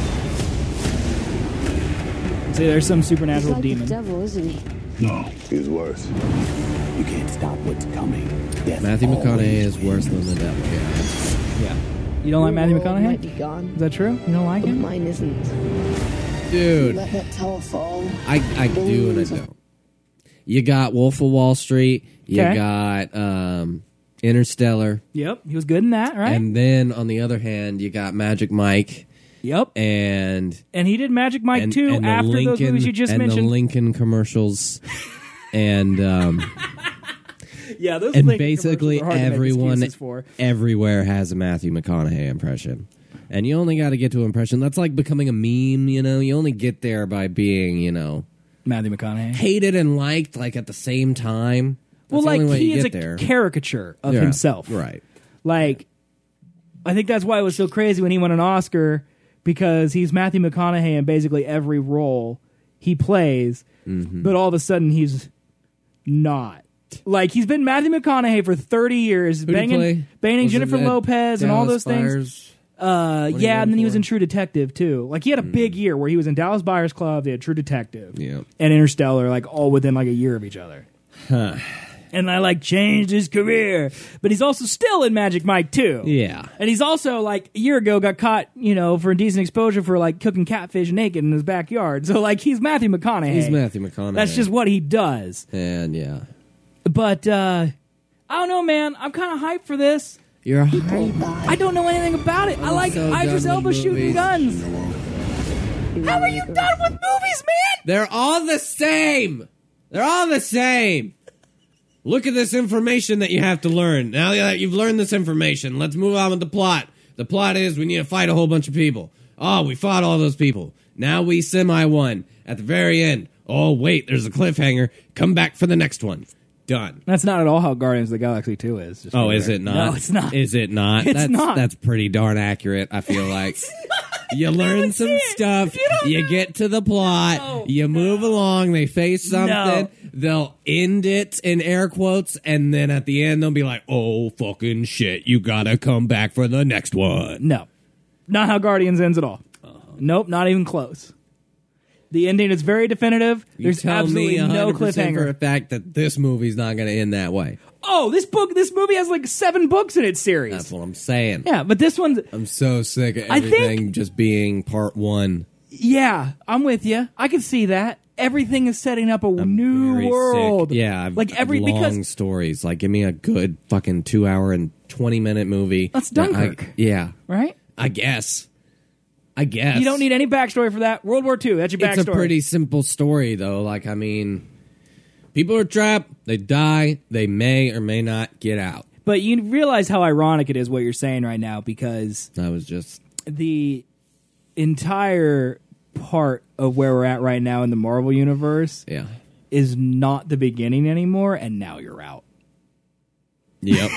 See, there's some He's supernatural like the demon. devil, isn't he? No, he's worse. You can't stop what's coming. Death Matthew McConaughey always is worse than the devil. Yeah. Yeah. You don't like Matthew Your world might McConaughey? be gone, Is that true? You don't like but him? mine isn't. Dude, Let that tower fall. I, I do and I don't. You got Wolf of Wall Street. You Okay. got um, Interstellar. Yep. He was good in that, right? And then on the other hand, you got Magic Mike. yep. And And he did Magic Mike and, too and the after Lincoln, those movies you just and mentioned. the Lincoln commercials. and um, yeah, those and Lincoln basically commercials are hard to make everyone excuses for. everywhere has a Matthew McConaughey impression. And you only got to get to an impression. That's like becoming a meme, you know? You only get there by being, you know, Matthew McConaughey. hated and liked like at the same time. That's Well, the like, only way he you is get a there. caricature of Yeah, himself. Right. Like, I think that's why it was so crazy when he won an Oscar, because he's Matthew McConaughey in basically every role he plays, Mm-hmm. but all of a sudden he's not. Like, he's been Matthew McConaughey for thirty years, Who'd he banging, play? banging Was it Jennifer that Lopez and all Dallas those things. Buyers? Uh, What he yeah, and then he won was for? in True Detective, too. Like, he had a big year where he was in Dallas Buyers Club, they had True Detective, Yeah. and Interstellar, like, all within, like, a year of each other. Huh. And I, like, changed his career. But he's also still in Magic Mike, too. Yeah. And he's also, like, a year ago got caught, you know, for indecent exposure for, like, cooking catfish naked in his backyard. So, like, he's Matthew McConaughey. He's Matthew McConaughey. That's just what he does. And, yeah. But, uh, I don't know, man. I'm kind of hyped for this. You're hyped. I don't know anything about it. I like so Idris done Elba with shooting movies. guns. How are you done with movies, man? They're all the same. They're all the same. Look at this information that you have to learn. Now that you've learned this information, let's move on with the plot. The plot is we need to fight a whole bunch of people. Oh, we fought all those people. Now we semi-won. At the very end, oh, wait, there's a cliffhanger. Come back for the next one. Done. That's not at all how Guardians of the Galaxy two is. Just Oh, right is there. it not? No, it's not. Is it not? It's that's, not. That's pretty darn accurate, I feel like. You learn some stuff. You, you get to the plot. No, you move along. They face something. No. They'll end it in air quotes. And then at the end, they'll be like, oh, fucking shit. You gotta come back for the next one. No. Not how Guardians ends at all. Uh-huh. Nope, not even close. The ending is very definitive. You There's tell absolutely me one no hundred percent for a cliffhanger. fact that this movie's not gonna end that way. Oh, this book, this movie has like seven books in its series. That's what I'm saying. Yeah, but this one's, I'm so sick of I think- everything just being part one. yeah, I'm with you. I can see that. Everything is setting up a new Very world. sick. Yeah, I've- like every long because stories. Like, give me a good fucking two hour and twenty minute movie. That's that I- Dunkirk. yeah, right. I guess. I guess You don't need any backstory for that. World War Two. That's your backstory. It's a pretty simple story, though. Like, I mean, people are trapped. They die. They may or may not get out. But you realize how ironic it is what you're saying right now, because I was just the entire part of where we're at right now in the Marvel universe yeah. is not the beginning anymore, and now you're out. Yep.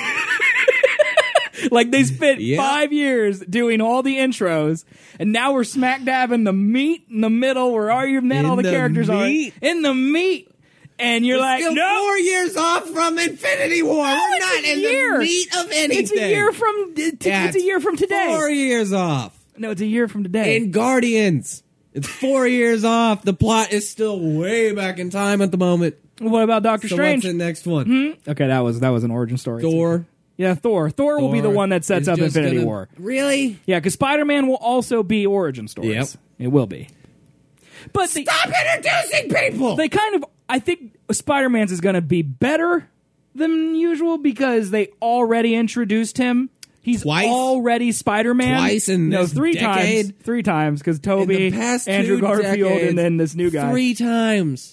Like, they spent Yeah. five years doing all the intros, and now we're smack dab in the meat in the middle where all your men, In all the, the characters meat? are in the meat, and you're We're like, still no, four years off from Infinity War. no, We're it's not a in year. the meat of anything. It's a year from t- Yeah, it's a year from today. Four years off. No, it's a year from today. In Guardians, it's four years off. The plot is still way back in time at the moment. What about Doctor So Strange? what's the next one? Okay, that was that was an origin story. Thor. Yeah, Thor. Thor. will be the Thor one that sets is up just Infinity gonna- War. Really? Yeah, because Spider-Man will also be origin stories. Yep. It will be. But they, Stop introducing people. they kind of, I think Spider-Man's is going to be better than usual because they already introduced him. He's Twice? already Spider-Man. Twice in no, this three decade? times. Three times because In Toby, the past Andrew two Garfield, decades, and then this new guy. Three times.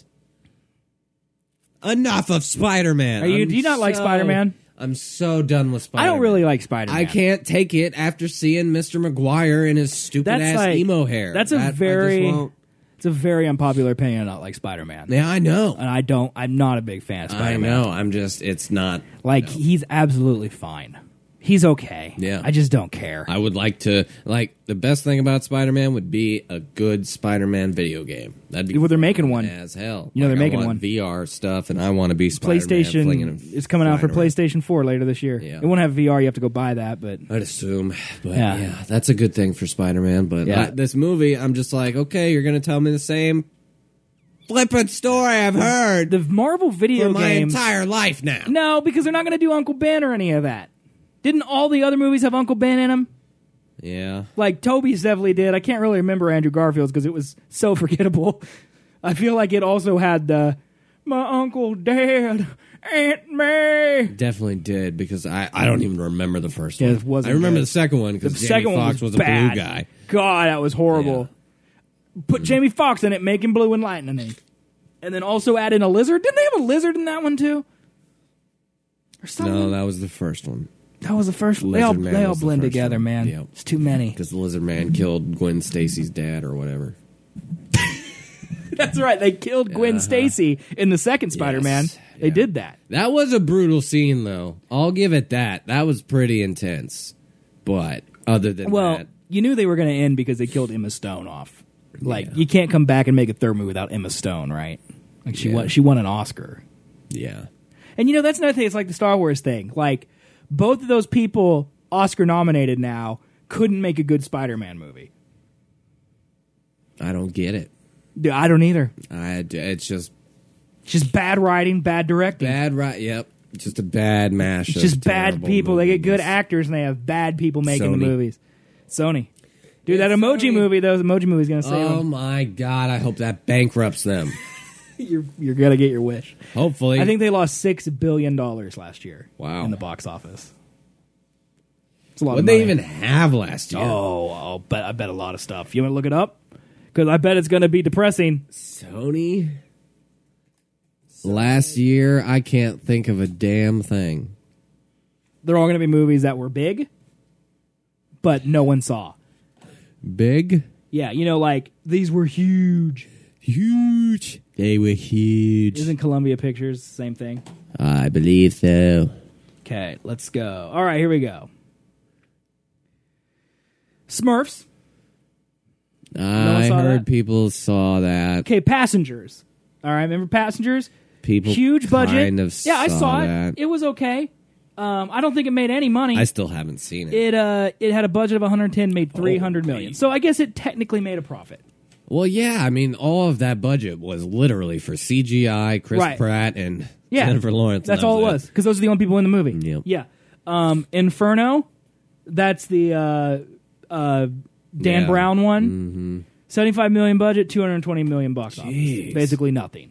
Enough of Spider-Man. Are you? I'm do you not like so- Spider-Man? I'm so done with Spider-Man. I don't really like Spider-Man. I can't take it after seeing Mister Maguire and his stupid That's ass like- emo hair. That's a That I just very. won't- It's a very unpopular opinion. I not like Spider-Man. Yeah, I know. And I don't. I'm not a big fan of I Spider-Man. know. I'm just. It's not. Like, he's absolutely fine. He's okay. Yeah. I just don't care. I would like to like the best thing about Spider-Man would be a good Spider-Man video game. That'd be Well, they're making one. as hell. You know, Like, they're making I want one. V R stuff, and I want to be Spider-Man. flinging PlayStation is coming out for flying around. PlayStation four later this year. Yeah. It won't have V R. You have to go buy that, but I'd assume, but Yeah. yeah. that's a good thing for Spider-Man. But Yeah. I- this movie, I'm just like, okay, you're going to tell me the same flippant story I've heard the Marvel video for my games. entire life now. No, because they're not going to do Uncle Ben or any of that. Didn't all the other movies have Uncle Ben in them? Yeah, Like, Toby's definitely did. I can't really remember Andrew Garfield's because it was so forgettable. I feel like it also had the, my uncle dead, Aunt May. definitely did because I, I don't even remember the first Yeah, one. it wasn't I remember good. the second one The because Jamie second one Foxx was, was, a bad. blue guy. God, that was horrible. Put Jamie Foxx in it, make him blue and lightning. And then also add in a lizard. Didn't they have a lizard in that one too? Or something? No, that was the first one. That was the first one. They all, Lizard Man they all was the blend first together, one. man. Yep. It's too many. Because the Lizard Man killed Gwen Stacy's dad or whatever. That's right. They killed Gwen Uh-huh. Stacy in the second Spider-Man. They did that. That was a brutal scene, though. I'll give it that. That was pretty intense. But other than well, that, you knew they were going to end because they killed Emma Stone off. Like, yeah. you can't come back and make a third movie without Emma Stone, right? Like, she yeah. won, she won an Oscar. Yeah. And, you know, that's another thing. It's like the Star Wars thing. Like, both of those people, Oscar-nominated now, couldn't make a good Spider-Man movie. I don't get it. Dude, I don't either. I, it's just... Just bad writing, bad directing. Bad right. Yep. Just a bad mash. It's just bad people. Movies. They get good actors, and they have bad people making Sony. the movies. Sony. Dude, it's that emoji Sony. movie, though, the emoji movie's going to save Oh, them. my God. I hope that bankrupts them. you're you're going to get your wish. Hopefully. I think they lost six billion dollars last year. Wow. In the box office. It's a lot what of did money. they even have last year? Oh, I'll bet, I bet a lot of stuff. You want to look it up? Because I bet it's going to be depressing. Sony? Last year, I can't think of a damn thing. They're all going to be movies that were big, but no one saw. Big? Yeah, you know, like, these were huge. Huge. They were huge. Isn't Columbia Pictures the same thing? I believe so. Okay, let's go. All right, here we go. Smurfs. I no heard that? people saw that. Okay, Passengers. All right, remember Passengers? People huge budget. Kind of yeah, I saw saw that. it. It was okay. Um, I don't think it made any money. I still haven't seen it. It uh, it had a budget of one hundred ten, made three hundred million. Holy. So I guess it technically made a profit. Well, yeah, I mean, all of that budget was literally for C G I, Chris right. Pratt, and yeah. Jennifer Lawrence. That's all it was, because those are the only people in the movie. Yep. Yeah. Um, Inferno, that's the uh, uh, Dan yeah. Brown one. Mm-hmm. seventy-five million budget, two hundred twenty million box office. Jeez. Basically nothing.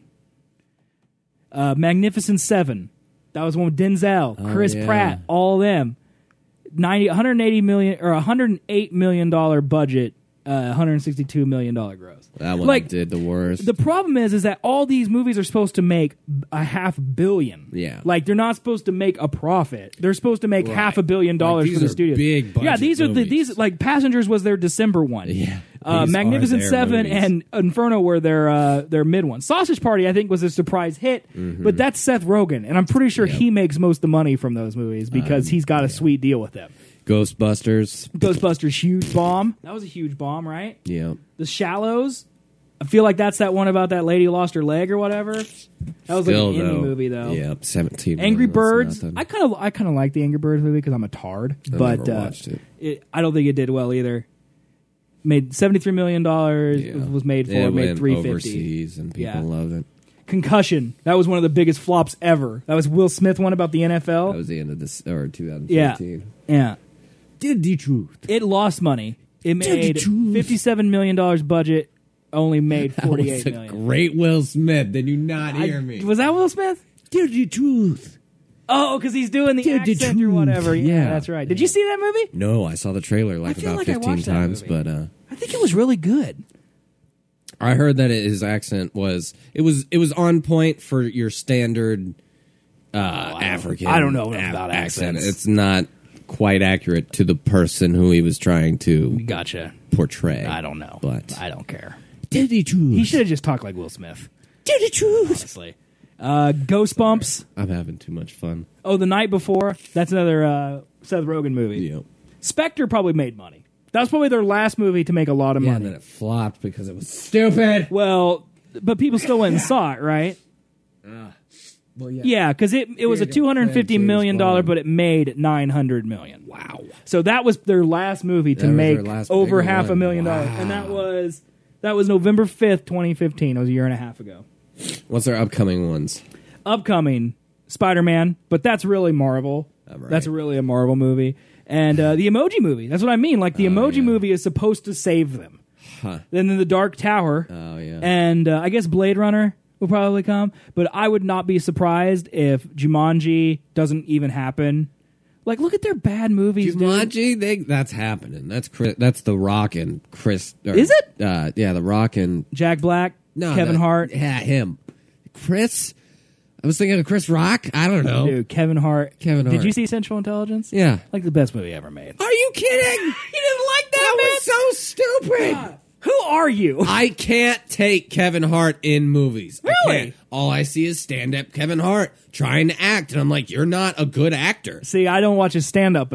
Uh, Magnificent Seven. That was one with Denzel, oh, Chris yeah. Pratt, all of them. ninety, one hundred eighty million or one hundred eight million dollars budget, uh, one hundred sixty-two million dollars gross. That one like, did the worst. The problem is, is that all these movies are supposed to make a half billion. Yeah. Like, they're not supposed to make a profit. They're supposed to make right. half a billion dollars like, for the are studio. Big budget yeah, these movies. are the these like Passengers was their December one. Yeah. Uh, Magnificent Seven movies. And Inferno were their uh, their mid ones. Sausage Party, I think, was a surprise hit, mm-hmm. but that's Seth Rogen, and I'm pretty sure yep. he makes most of the money from those movies because um, he's got a yeah. sweet deal with them. Ghostbusters. Ghostbusters, huge bomb. That was a huge bomb, right? Yeah. The Shallows. I feel like that's that one about that lady who lost her leg or whatever. That was Still, like an though, indie movie, though. Yeah, seventeen. Angry Birds. I kind of I kind of like the Angry Birds movie because I'm a tard, I but never uh, watched it. It, I don't think it did well either. Made seventy-three million dollars. Yeah. Was made for it made went three fifty overseas, and people yeah. loved it. Concussion. That was one of the biggest flops ever. That was Will Smith one about the N F L. That was the end of this or twenty fifteen. Yeah, yeah. Did the truth. It lost money. It made fifty-seven million dollars budget. Only made forty-eight that was a million. Great Will Smith. Did you not hear I, me? Was that Will Smith? Tell the truth. Oh, because he's doing the Tell accent the or whatever. Yeah, yeah, that's right. Did you see that movie? No, I saw the trailer like about like fifteen times, but uh, I think it was really good. I heard that his accent was it was it was on point for your standard uh, oh, I African. I don't know a- about accent. accents. It's not quite accurate to the person who he was trying to Gotcha. portray. I don't know, but I don't care. Tell the truth. He should have just talked like Will Smith. Tell the truth. Honestly. Uh, Ghost Bumps. I'm having too much fun. Oh, The Night Before. That's another uh, Seth Rogen movie. Yep. Spectre probably made money. That was probably their last movie to make a lot of Yeah, money. and then it flopped because it was stupid. Well, but people still went and saw it, right? Uh, well, yeah. Yeah, because it, it was a two hundred fifty million dollars, but it made nine hundred million dollars. Wow. So that was their last movie to That was make their last over bigger half a one. million Wow. dollars. And that was that was November fifth, twenty fifteen. It was a year and a half ago. What's their upcoming ones? Upcoming, Spider-Man, but that's really Marvel. Oh, right. That's really a Marvel movie. And uh, the Emoji Movie. That's what I mean. Like, the Oh, Emoji yeah. Movie is supposed to save them. Huh. Then in The Dark Tower. Oh, yeah. And uh, I guess Blade Runner will probably come. But I would not be surprised if Jumanji doesn't even happen. Like, look at their bad movies, dude. Jumanji, they, that's happening. That's Chris, that's The Rock and Chris. Or, Is it? Uh, yeah, The Rock and Jack Black, no, Kevin that- Hart. Yeah, him. Chris. I was thinking of Chris Rock. I don't know. Dude, Kevin Hart. Kevin Did Hart. you see Central Intelligence? Yeah. Like the best movie ever made. Are you kidding? You didn't like that, That man? was so stupid. God. Who are you? I can't take Kevin Hart in movies. I Really? can't. All I see is stand-up Kevin Hart trying to act, and I'm like, you're not a good actor. See, I don't watch his stand-up enough.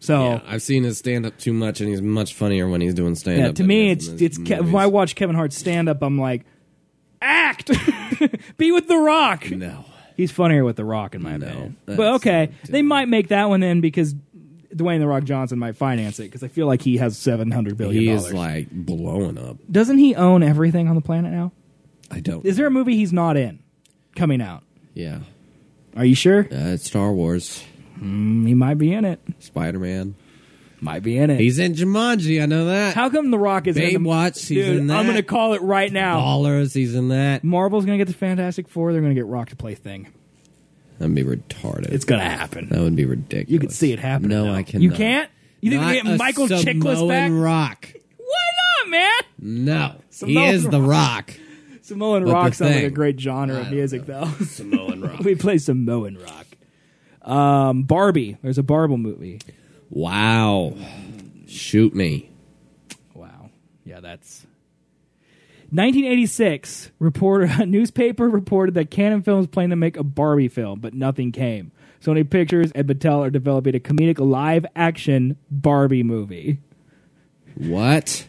So Yeah, I've seen his stand up too much, and he's much funnier when he's doing stand up. yeah, to me, it's it's Ke- when I watch Kevin Hart's stand up, I'm like, act, be with The Rock. No, he's funnier with The Rock in my opinion. But okay, they might make that one then because Dwayne The Rock Johnson might finance it because I feel like he has seven hundred billion. He dollars. is like blowing up. Doesn't he own everything on the planet now? I don't. Is there a movie he's not in coming out? Yeah. Are you sure? Uh, it's Star Wars. Mm, he might be in it. Spider-Man. Might be in it. He's in Jumanji, I know that. How come The Rock is in the... Baywatch, he's Dude, in that. I'm going to call it right now. Ballers, he's in that. Marvel's going to get the Fantastic Four. They're going to get Rock to play Thing. That'd be retarded. It's going to happen. That would be ridiculous. You can see it happen. No, now. I cannot. You can't? You think Not we get Michael a Chiklis Samoan back? Rock. Why not, man? No. Samoan he is The Rock. Samoan But Rock the sounds like thing- a great genre I of don't music, though. Samoan Rock. We play Samoan Rock. Um, Barbie. There's a Barbie movie. Wow. Shoot me. Wow. Yeah, that's... nineteen eighty-six, reporter, a newspaper reported that Canon Films planned to make a Barbie film, but nothing came. Sony Pictures and Mattel are developing a comedic live-action Barbie movie. What?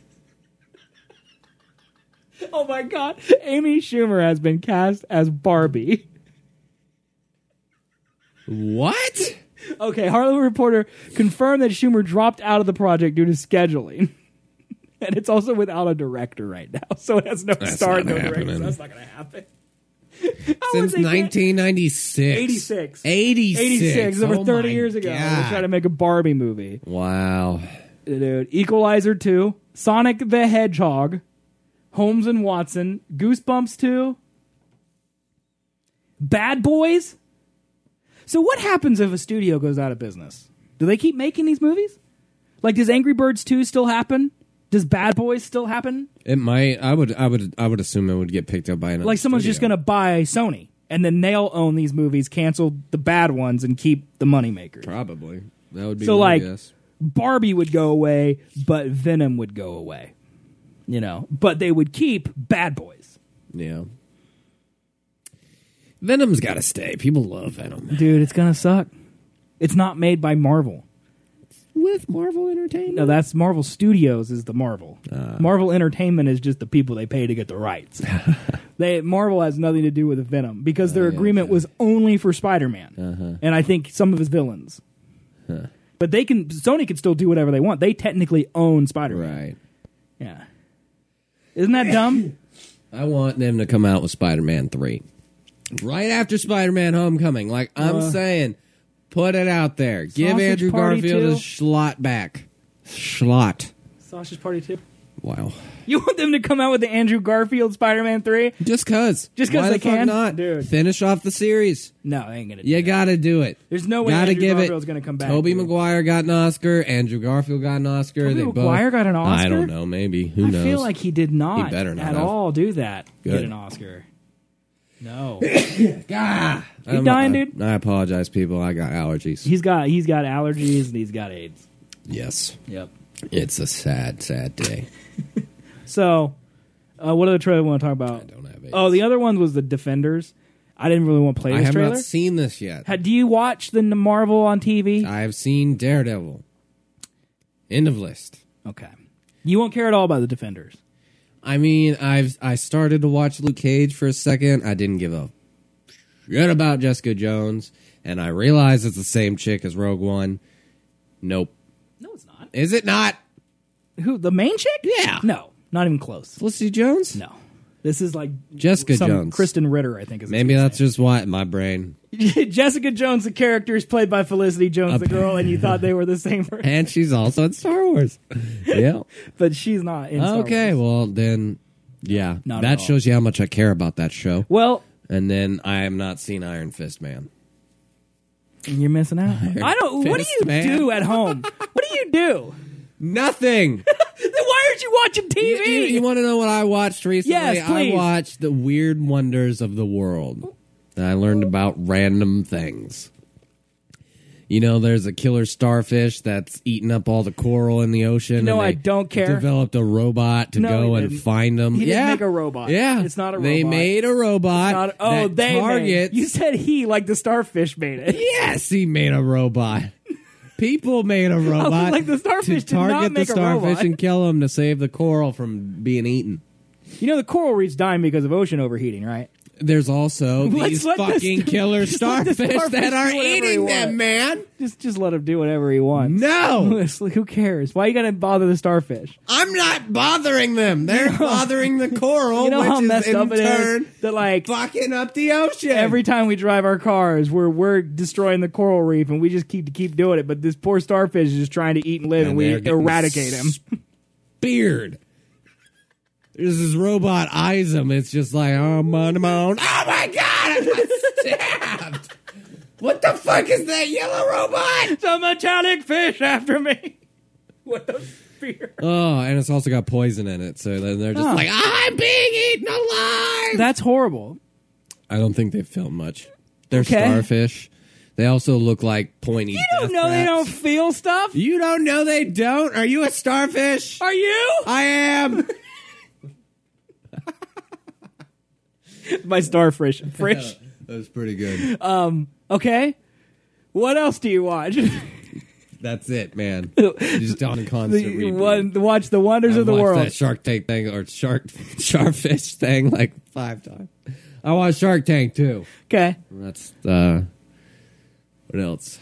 Oh my God. Amy Schumer has been cast as Barbie. What? Okay, Harlem Reporter confirmed that Schumer dropped out of the project due to scheduling. And it's also without a director right now, so it has no That's star, not no director. happening. So that's not going to happen. Since nineteen ninety-six. eighty-six. eighty-six. eighty-six, over Oh thirty my years ago. They God. tried to make a Barbie movie. Wow. Dude, Equalizer two, Sonic the Hedgehog, Holmes and Watson, Goosebumps two, Bad Boys. So what happens if a studio goes out of business? Do they keep making these movies? Like, does Angry Birds two still happen? Does Bad Boys still happen? It might. I would. I would. I would assume it would get picked up by another. Like someone's studio. just going to buy Sony, and then they'll own these movies, cancel the bad ones, and keep the moneymakers. Probably. That would be So, my like, guess. Barbie would go away, but Venom would go away. You know, but they would keep Bad Boys. Yeah. Venom's got to stay. People love Venom. Dude, it's gonna suck. It's not made by Marvel. With Marvel Entertainment? No, that's Marvel Studios is the Marvel. Uh. Marvel Entertainment is just the people they pay to get the rights. They Marvel has nothing to do with Venom because their Oh, yeah, agreement okay. was only for Spider-Man. Uh-huh. And I think some of his villains. Huh. But they can Sony can still do whatever they want. They technically own Spider-Man. Right. Yeah. Isn't that dumb? I want them to come out with Spider-Man three. Right after Spider-Man Homecoming. Like I'm Uh, saying, put it out there. Give Sausage Andrew Party Garfield two? his schlot back. Schlot. Sausage Party two. Wow. You want them to come out with the Andrew Garfield Spider-Man three? Just cause. Just 'cause Why they the fuck can? not? Dude. Finish off the series. No, they ain't gonna do You that. gotta do it. There's no way gotta Andrew give Garfield's it. gonna come back. Toby dude. Maguire got an Oscar. Andrew Garfield got an Oscar. Tobey they Maguire both, got an Oscar? I don't know. Maybe. Who I knows? feel like he did not, He better not at have. all do that. Good. Get an Oscar. No. God. You I'm- dying, I- dude? I apologize, people. I got allergies. He's got he's got allergies and he's got AIDS. Yes. Yep. It's a sad, sad day. So, uh, what other trailer we want to talk about? I don't have AIDS. Oh, the other one was the Defenders. I didn't really want to play I this have trailer. not seen this yet. Ha- do you watch the n- Marvel on T V? I have seen Daredevil. End of list. Okay. You won't care at all about the Defenders. I mean, I've I started to watch Luke Cage for a second. I didn't give a shit about Jessica Jones, and I realized it's the same chick as Rogue One. Nope. No, it's not. Is it not? Who, the main chick? Yeah. No, not even close. Felicity Jones? No. This is like Jessica some Jones. Kristen Ritter, I think is Maybe that's just why my brain. Jessica Jones, the character, is played by Felicity Jones, the girl, and you thought they were the same person. And she's also in Star Wars. Yeah. But she's not in Star Okay, Wars. well then, yeah, Not at that all. shows you how much I care about that show. Well, And then I have not seen Iron Fist Man. you're missing out. I don't. What do Fist you Man. do at home? What do you do? Nothing. Then why aren't you watching T You, V? you, you want to know what I watched recently? Yes, please. I watched The Weird Wonders of the World. And I learned about random things. You know, there's a killer starfish that's eating up all the coral in the ocean. No, and I they don't care. Developed a robot to No, go he and didn't. find them. He didn't yeah. make a robot. Yeah, It's not a They robot. made a robot. Not- oh, that they targets. made. You said he, like the starfish made it. Yes, he made a robot. People made a robot like the starfish to did not target the make a starfish robot. and kill them to save the coral from being eaten. You know the coral reef's dying because of ocean overheating, right? There's also Let's these let this- fucking killer just let the starfish starfish that are do whatever he eating them, wants. man. Just just let him do whatever he wants. No! It's like, who cares? Why you gotta bother the starfish? I'm not bothering them. They're bothering the coral, You know which how is messed in up it turn is that like fucking up the ocean. every time we drive our cars, we're we're destroying the coral reef, and we just keep keep doing it. But this poor starfish is just trying to eat and live, and, And we they're getting eradicate him. Beard. There's this robot eyes him. It's just like, oh, I'm on my own. Oh my god, I got stabbed. What the fuck is that yellow robot? It's a metallic fish after me. What the fear? Oh, and it's also got poison in it. So then they're just Oh. like, I'm being eaten alive. That's horrible. I don't think they filmed much. They're Okay. starfish. They also look like pointy. You don't death know they don't traps. feel stuff. You don't know they don't? Are you a starfish? Are you? I am. My starfish. Fish. That was pretty good. Um. Okay. What else do you watch? That's it, man. Just on constant The, repeat. one, watch the wonders I've of the watched world. that Shark Tank thing or Shark Sharkfish thing like five times. I watched Shark Tank too. Okay. That's uh, what else?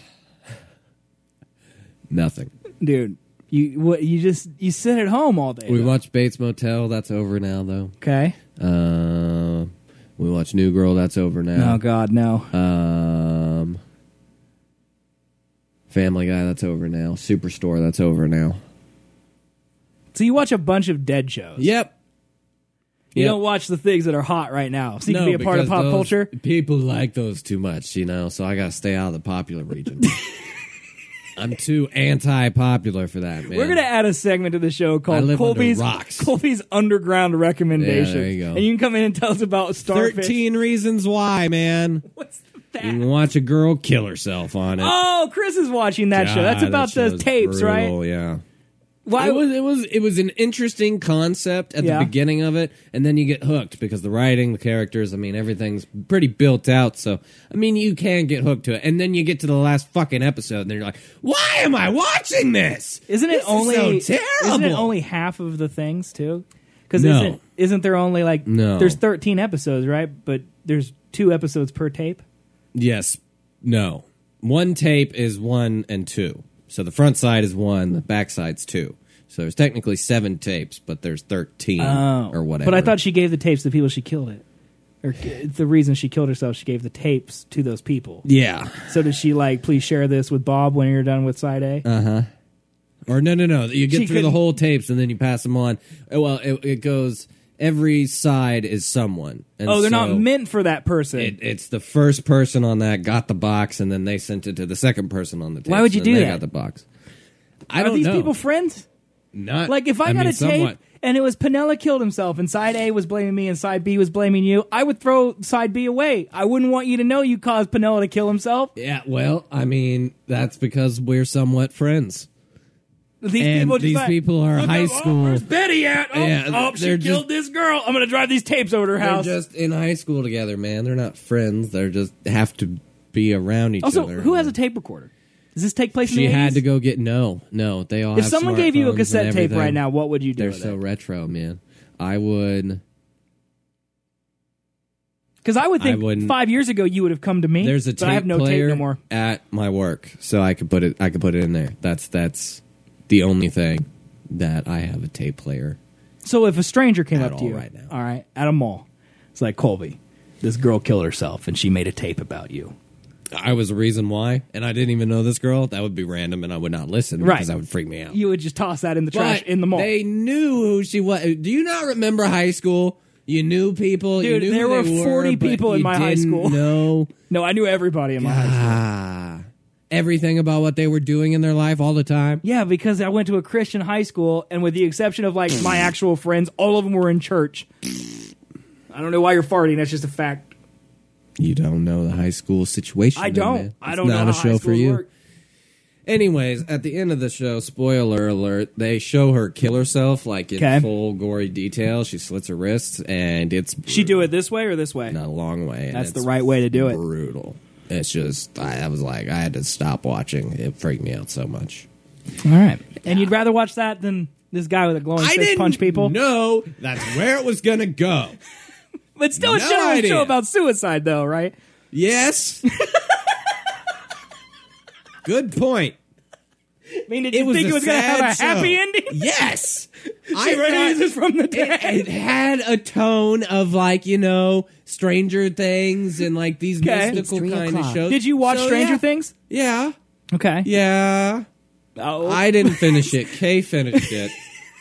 Nothing. Dude, you what? You just you sit at home all day. We though. watched Bates Motel. That's over now, though. Okay. Uh, we watched New Girl. That's over now. Oh God, no. Um, Family Guy. That's over now. Superstore. That's over now. So you watch a bunch of dead shows. Yep. You Yep. don't watch the things that are hot right now. So you No, can be a part of because pop those- culture. People like those too much, you know, so I got to stay out of the popular region. I'm too anti-popular for that, man. We're gonna add a segment to the show I called live Colby's under rocks. Colby's Underground Recommendations. Yeah, there you go. And you can come in and tell us about starfish. thirteen Reasons Why, man. What's You can watch a girl kill herself on it. Oh, Chris is watching that show. That's God, about that the show's tapes, brutal, right? Yeah. Why It was it was it was an interesting concept at Yeah. the beginning of it, and then you get hooked because the writing, the characters, I mean, everything's pretty built out. So I mean, you can get hooked to it, and then you get to the last fucking episode, and then you're like, "Why am I watching this? Isn't it This is only so terrible?" Isn't it only half of the things too? Because No. isn't isn't there only like No. there's thirteen episodes, right? But there's two episodes per tape. Yes, no. One tape is one and two, so the front side is one, the back side's two. So there's technically seven tapes, but there's thirteen Oh, or whatever. But I thought she gave the tapes to the people she killed it, or the reason she killed herself. She gave the tapes to those people. Yeah. So did she like, please share this with Bob when you're done with side A? Uh huh. Or no, no, no. You get She through the couldn't- whole tapes and then you pass them on. Uh, Well, it, it goes. Every side is someone. And Oh, they're so not meant for that person. It, it's the first person on that got the box, and then they sent it to the second person on the tape. Why would you do they that? Got the box. I Are don't these know. people friends? Not Like if I, I got mean, a tape somewhat. and it was Pinella killed himself and side A was blaming me and side B was blaming you, I would throw side B away. I wouldn't want you to know you caused Pinella to kill himself. Yeah, well, I mean, that's because we're somewhat friends. These and people just these like, people are "Look high up, oh, school. where's Betty at? Oh, Yeah, oh she they're killed just- this girl. I'm gonna drive these tapes over to her They're house. just in high school together, man. They're not friends. They're just have to be around each Also, other. who has a tape recorder? Does this take place in She the had eighties? to go get no, no. They all. If have someone gave you a smartphones cassette and tape everything. right now, what would you do They're with so it? retro, man. I would. Because I would I think wouldn't- five years ago you would have come to me. There's a but tape I have no player tape no more. at my work, so I could put it. I could put it in there. That's that's the only thing that I have a tape player. So if a stranger came At up to all you, right now. all right, at a mall, it's like, Colby, this girl killed herself and she made a tape about you. I was the reason why, and I didn't even know this girl. That would be random, and I would not listen Right. because that would freak me out. You would just toss that in the trash But in the mall. They knew who she was. Do you not remember high school? You knew people. Dude, you knew there who were they forty but people in you my high didn't school. know no, I knew everybody in my high school. ah, everything about what they were doing in their life all the time. Yeah, because I went to a Christian high school, and with the exception of like my actual friends, all of them were in church. I don't know why you're farting. That's just a fact. You don't know the high school situation. I then, don't. man. I It's don't not know a how show high for schools you. work. Anyways, at the end of the show, spoiler alert, they show her kill herself like in Okay. full gory detail. She slits her wrists, and it's She do it this way or this way? not a long way. and That's the it's right way to do it. Brutal. It's just, I, I was like, I had to stop watching. It freaked me out so much. All right. And you'd rather watch that than this guy with a glowing I fist didn't punch people? know that's where it was going to go. But still a No show, a idea. show about suicide, though, right? Yes. Good point. I mean, did It you was think a it was going to have a sad happy show. ending? Yes. She I raises thought from the it, dead. it had a tone of like, you know, Stranger Things and like these Okay. mystical It's three kind of o'clock. shows. Did you watch So, Stranger yeah. Things? Yeah. Okay. Yeah. Oh. I didn't finish it. Kay finished it.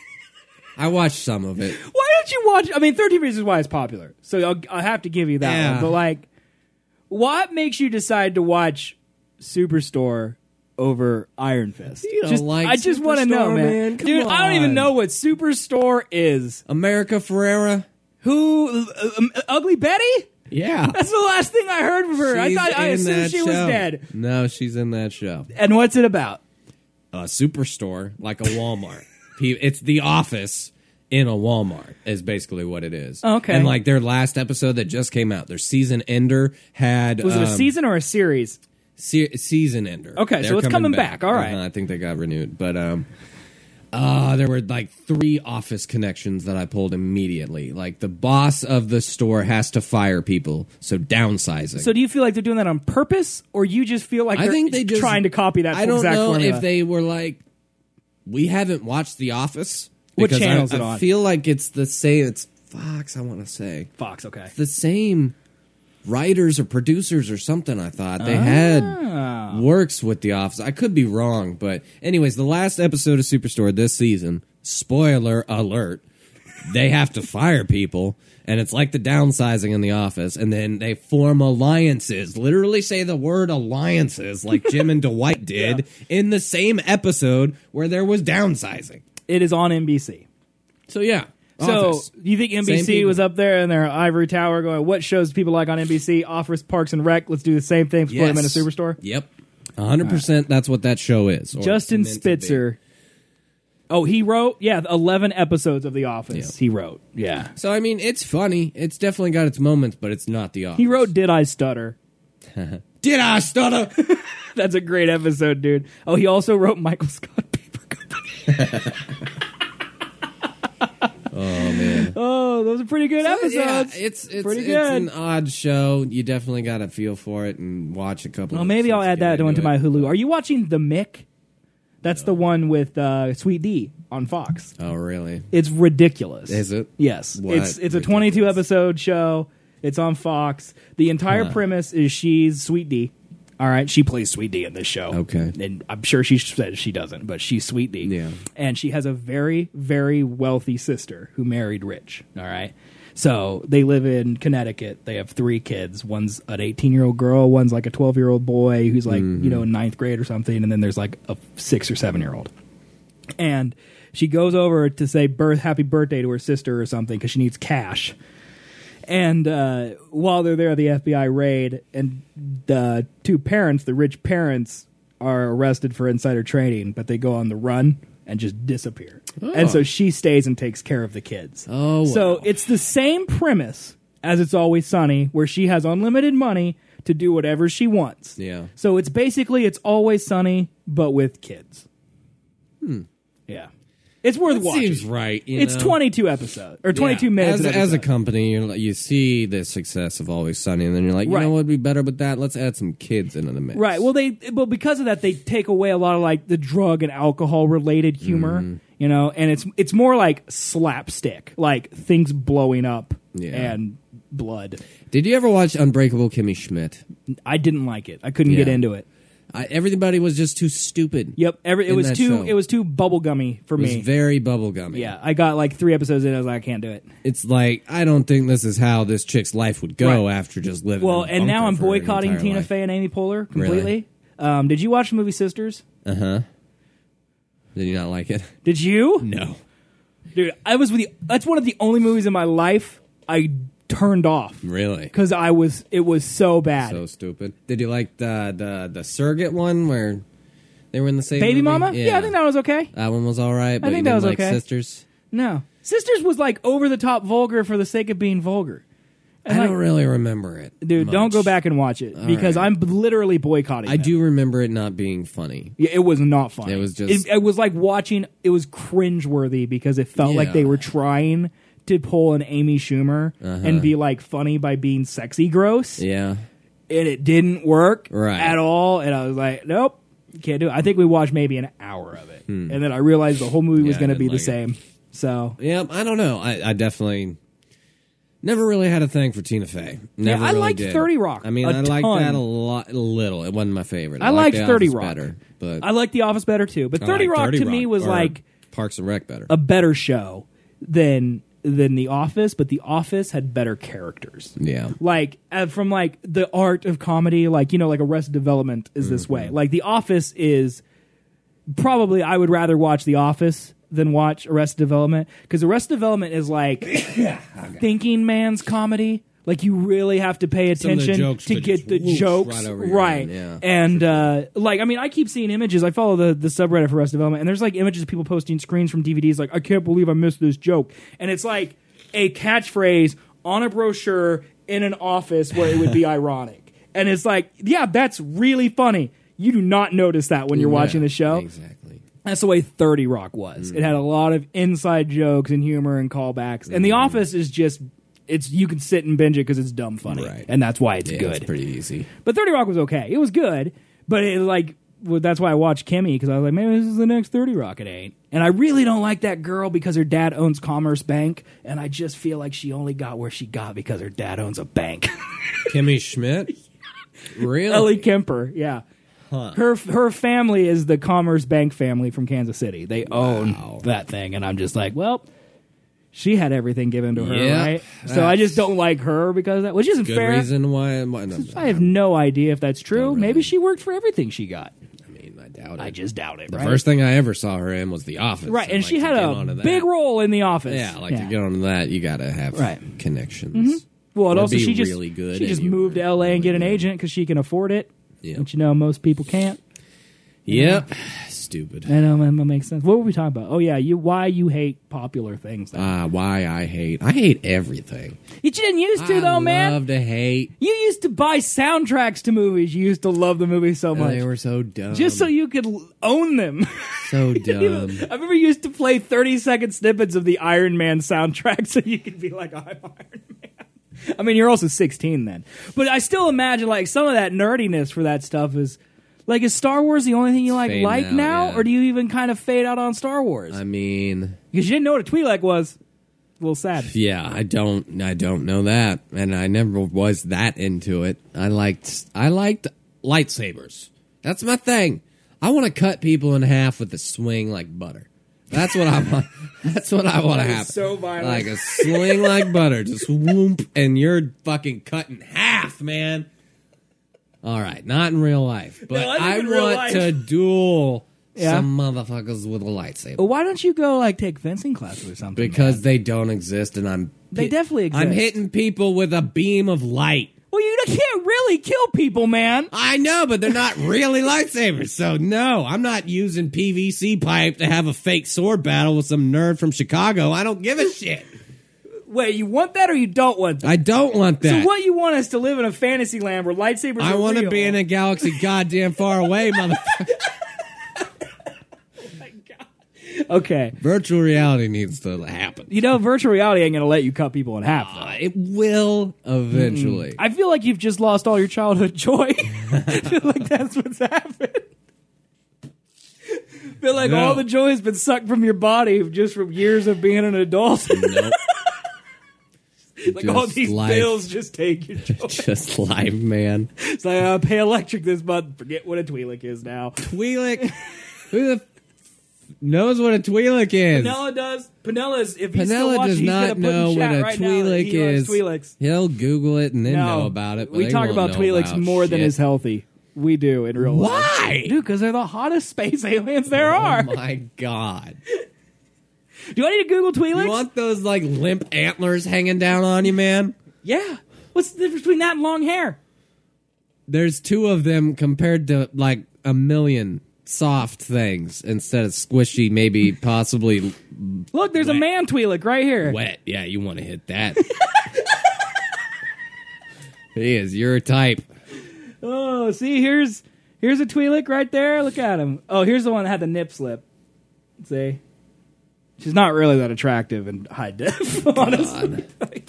I watched some of it. Why don't you watch? I mean, thirteen Reasons Why is popular, so I'll, I'll have to give you that Yeah. one. But like, what makes you decide to watch Superstore over Iron Fist? You don't just, like I just want to know, Superstore, man. man. Come Dude, I don't even on. know what Superstore is. America Ferrera. Who? Uh, um, Ugly Betty? Yeah. That's the last thing I heard from her. I She's thought I in assumed that she was show. dead. No, she's in that show. And what's it about? A superstore, like a Walmart. Pe- It's The Office in a Walmart is basically what it is. Okay. And like their last episode that just came out, their season ender had Was it a um, season or a series? se- season ender. Okay, so They're it's coming back. All right. Uh-huh, I think they got renewed, but um, uh, there were like three Office connections that I pulled immediately. Like the boss of the store has to fire people, so downsizing. So do you feel like they're doing that on purpose, or you just feel like I they're think they just trying to copy that I don't exact know formula? if they were like, we haven't watched The Office. What because channel is I, it I on? feel like it's the same. It's Fox, I want to say. Fox, okay. The same writers or producers or something, I thought. They Ah. had works with The Office. I could be wrong, but anyways, the last episode of Superstore this season, spoiler alert, they have to fire people, and it's like the downsizing in The Office, and then they form alliances, literally say the word alliances, like Jim and Dwight did in the same episode where there was downsizing. It is on N B C. So yeah. So Office. you think N B Same C people. was up there in their ivory tower going, what shows people like on N B C? Office, Parks and Rec. Let's do the same thing for Yes. them in a Superstore. Yep. one hundred percent that's what that show is. or Justin it's meant to be. Spitzer. Oh, he wrote, yeah, eleven episodes of The Office. Yeah. He wrote, yeah. So, I mean, it's funny. It's definitely got its moments, but it's not The Office. He wrote Did I Stutter? Did I Stutter? That's a great episode, dude. Oh, he also wrote Michael Scott Paper Company. Oh, man. Oh, those are pretty good So, episodes. yeah, it's it's, pretty it's good. an odd show. You definitely got to feel for it and watch a couple Well, of maybe I'll episodes add to that get one to into my it. Hulu. Are you watching The Mick? That's the one with uh, Sweet D on Fox. Oh, really? It's ridiculous. Is it? Yes. What It's it's a ridiculous? twenty-two episode show. It's on Fox. The entire Huh. premise is she's Sweet D. All right, she plays Sweet D in this show. Okay. And I'm sure she says she doesn't, but she's Sweet D. Yeah. And she has a very, very wealthy sister who married rich. All right. So they live in Connecticut. They have three kids. One's an eighteen-year-old girl. One's like a twelve-year-old boy who's like, Mm-hmm. you know, in ninth grade or something. And then there's like a six or seven-year-old. And she goes over to say birth, happy birthday to her sister or something because she needs cash. And uh, while they're there, the F B I raid, and the two parents, the rich parents, are arrested for insider trading, but they go on the run and just disappear. Oh. And so she stays and takes care of the kids. Oh, So wow. it's the same premise as It's Always Sunny, where she has unlimited money to do whatever she wants. Yeah. So it's basically It's Always Sunny, but with kids. Hmm. Yeah. It's worth That watching. seems right. you It's know? twenty-two episodes, or twenty-two Yeah. minutes As, an as a episode. company, you're like, you see the success of Always Sunny, and then you're like, you Right. know what would be better with that? Let's add some kids into the mix. Right. Well, they well because of that they take away a lot of like the drug and alcohol related humor, Mm-hmm. you know, and it's it's more like slapstick, like things blowing up Yeah. and blood. Did you ever watch Unbreakable Kimmy Schmidt? I didn't like it. I couldn't get Yeah. into it. I, everybody was just too stupid. Yep. Every it in was that too show. it was too bubblegummy for It was me. very bubblegummy. Yeah. I got like three episodes in. I was like, I can't do it. It's like, I don't think this is how this chick's life would go Right. after just living Well, in a and now bunker I'm for her boycotting entire Tina life. Fey and Amy Poehler Really? completely. Um, did you watch the movie Sisters? Uh-huh. Did you not like it? Did you? No. Dude, I was with the. That's one of the only movies in my life I turned off Really? because I was. It was so bad. So stupid. Did you like the the the surrogate one where they were in the same Baby movie? Mama? Yeah. I think that was okay. That one was all right, but think you that didn't was like okay. Sisters? No, Sisters was like over the top vulgar for the sake of being vulgar. I don't really remember it. Dude, much. don't go back and watch it All because right. I'm literally boycotting I them. do remember it not being funny. Yeah, it was not funny. It was just- It, it was like watching. It was cringeworthy because it felt like Yeah. they were trying to pull an Amy Schumer Uh-huh. and be like funny by being sexy gross, Yeah. and it didn't work Right. at all. And I was like, nope, can't do it. I think we watched maybe an hour of it, Hmm. and then I realized the whole movie was Yeah, I going to didn't be the like it. same. So Yeah, I don't know. I, I definitely never really had a thing for Tina Fey. Never I really liked did. thirty Rock I mean, a I liked ton. that a lot, a little. It wasn't my favorite. I liked The thirty Office Rock better, but I like The Office better too. But I thirty like Rock thirty to me was or like Parks and Rec better. a better show than than The Office, but The Office had better characters. Yeah. Like uh, from like the art of comedy, like you know, like Arrested Development is this Mm-hmm. way. Like The Office is probably I would rather watch The Office than watch Arrested Development because Arrested Development is like thinking man's comedy. Like you really have to pay Some of the attention jokes to could get just the whoosh jokes right over your right. head, yeah. And uh, like I mean, I keep seeing images. I follow the the subreddit for Arrested Development, and there's like images of people posting screens from D V Ds. Like I can't believe I missed this joke, and it's like a catchphrase on a brochure in an office where it would be ironic. And it's like, yeah, that's really funny. You do not notice that when you're Yeah, watching the show. Exactly. That's the way thirty Rock was. It had a lot of inside jokes and humor and callbacks. And The Office is just, it's you can sit and binge it because it's dumb funny. Right. And that's why it's Yeah, good. it's pretty easy. But thirty Rock was okay. It was good, but it like well, that's why I watched Kimmy because I was like, maybe this is the next thirty Rock. It ain't. And I really don't like that girl because her dad owns Commerce Bank, and I just feel like she only got where she got because her dad owns a bank. Kimmy Schmidt? Really? Ellie Kemper, yeah. Huh. Her her family is the Commerce Bank family from Kansas City. They own Wow. that thing, and I'm just like, well, she had everything given to her, Yeah, right? So I just don't like her because of that, which isn't Good fair. reason why. why no, I have no idea if that's true. really. Maybe she worked for everything she got. I mean, I doubt it. I just doubt it. The right? first thing I ever saw her in was The Office. right, I'd and like she to had get a onto that. big role in The Office. Yeah, like to get on that, you got to have Right. connections. Well, and Or also be she just really good she at just you. moved to L A and get an agent because she can afford it. Yeah. Which you know most people can't. Yep. Stupid. I know that makes sense. What were we talking about? Oh yeah, you why you hate popular things. Then. Ah, why I hate. I hate everything. You didn't used to I though, man. love to hate. You used to buy soundtracks to movies. You used to love the movies so much. They were so dumb. Just so you could l- own them. so dumb. I remember you used to play thirty second snippets of the Iron Man soundtrack so you could be like, I'm Iron Man. I mean, you're also sixteen then. But I still imagine like some of that nerdiness for that stuff is like, is Star Wars the only thing you like Fading like out, now? yeah. Or do you even kind of fade out on Star Wars? I mean, Because you didn't know what a Twi'lek was. A little sad. yeah, I don't, I don't know that, and I never was that into it. I liked, I liked lightsabers. That's my thing. I want to cut people in half with a swing like butter. That's what I want. That's what I want to That is happen. so violent. Like a sling like butter, just whoop, and you're fucking cut in half, man. All right, not in real life, but No, I think I in real want life. to duel Yeah. some motherfuckers with a lightsaber. Well, why don't you go like take fencing classes or something? Because man? they don't exist, and I'm They definitely exist. I'm hitting people with a beam of light. Well, you can't really kill people, man. I know, but they're not really lightsabers. So no, I'm not using P V C pipe to have a fake sword battle with some nerd from Chicago. I don't give a shit. Wait, you want that or you don't want that? I don't want that. So what you want is to live in a fantasy land where lightsabers I are want to real. be in a galaxy goddamn far away, motherfucker. Okay. Virtual reality needs to happen. You know, virtual reality ain't going to let you cut people in half, though. Uh, it will eventually. I feel like you've just lost all your childhood joy. I feel like that's what's happened. I feel like No. all the joy has been sucked from your body just from years of being an adult. Nope. Like Just all these life. bills just take your joy. Just life, man. It's like, I pay electric this month. Forget what a Twi'lek is now. Twi'lek. Who the f- knows what a Twi'lek is? Panella does. Panella's, if he's still Panella watching, does he's gonna not put know in chat what a right now that Twi'lek he loves is. Twi'leks. He'll Google it and then No, know about it. But we they talk won't about know Twi'leks about more than shit. is healthy. We do in real life. Why? Dude, because they're the hottest space aliens there are. Oh my god! Do I need to Google Twi'leks? You want those like limp antlers hanging down on you, man? Yeah. What's the difference between that and long hair? There's two of them compared to like a million soft things instead of squishy, maybe possibly Look, there's a man Twi'lek right here. wet. Yeah, you want to hit that. He is your type. Oh, see, here's here's a Twi'lek right there. Look at him. Oh, here's the one that had the nip slip. See? She's not really that attractive in high def, honestly.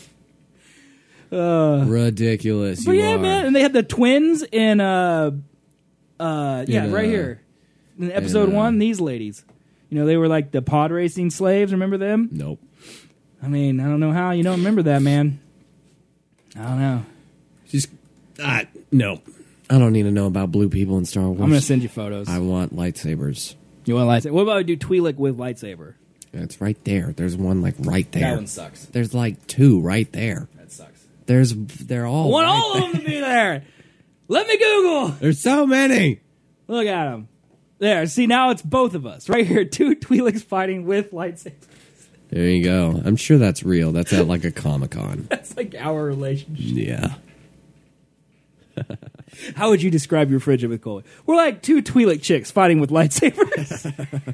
uh, Ridiculous. But you yeah, are. man. And they had the twins in, uh, uh, yeah, In, right uh, here. In episode in, uh, one, these ladies. You know, they were like the pod racing slaves. Remember them? Nope. I mean, I don't know how you don't remember that, man. I don't know. She's, uh, no. I don't need to know about blue people in Star Wars. I'm going to send you photos. I want lightsabers. You want a lightsaber? What about I do Twi'lek with lightsaber? It's right there. There's one like right there. That one sucks. There's like two right there. That sucks. There's they're all. I want right all there. of them to be there. Let me Google. There's so many. Look at them. There. See, now it's both of us right here. Two Twi'leks fighting with lightsabers. There you go. I'm sure that's real. That's at like a Comic Con. That's like our relationship. Yeah. How would you describe your friendship with Colby? We're like two Twi'lek chicks fighting with lightsabers.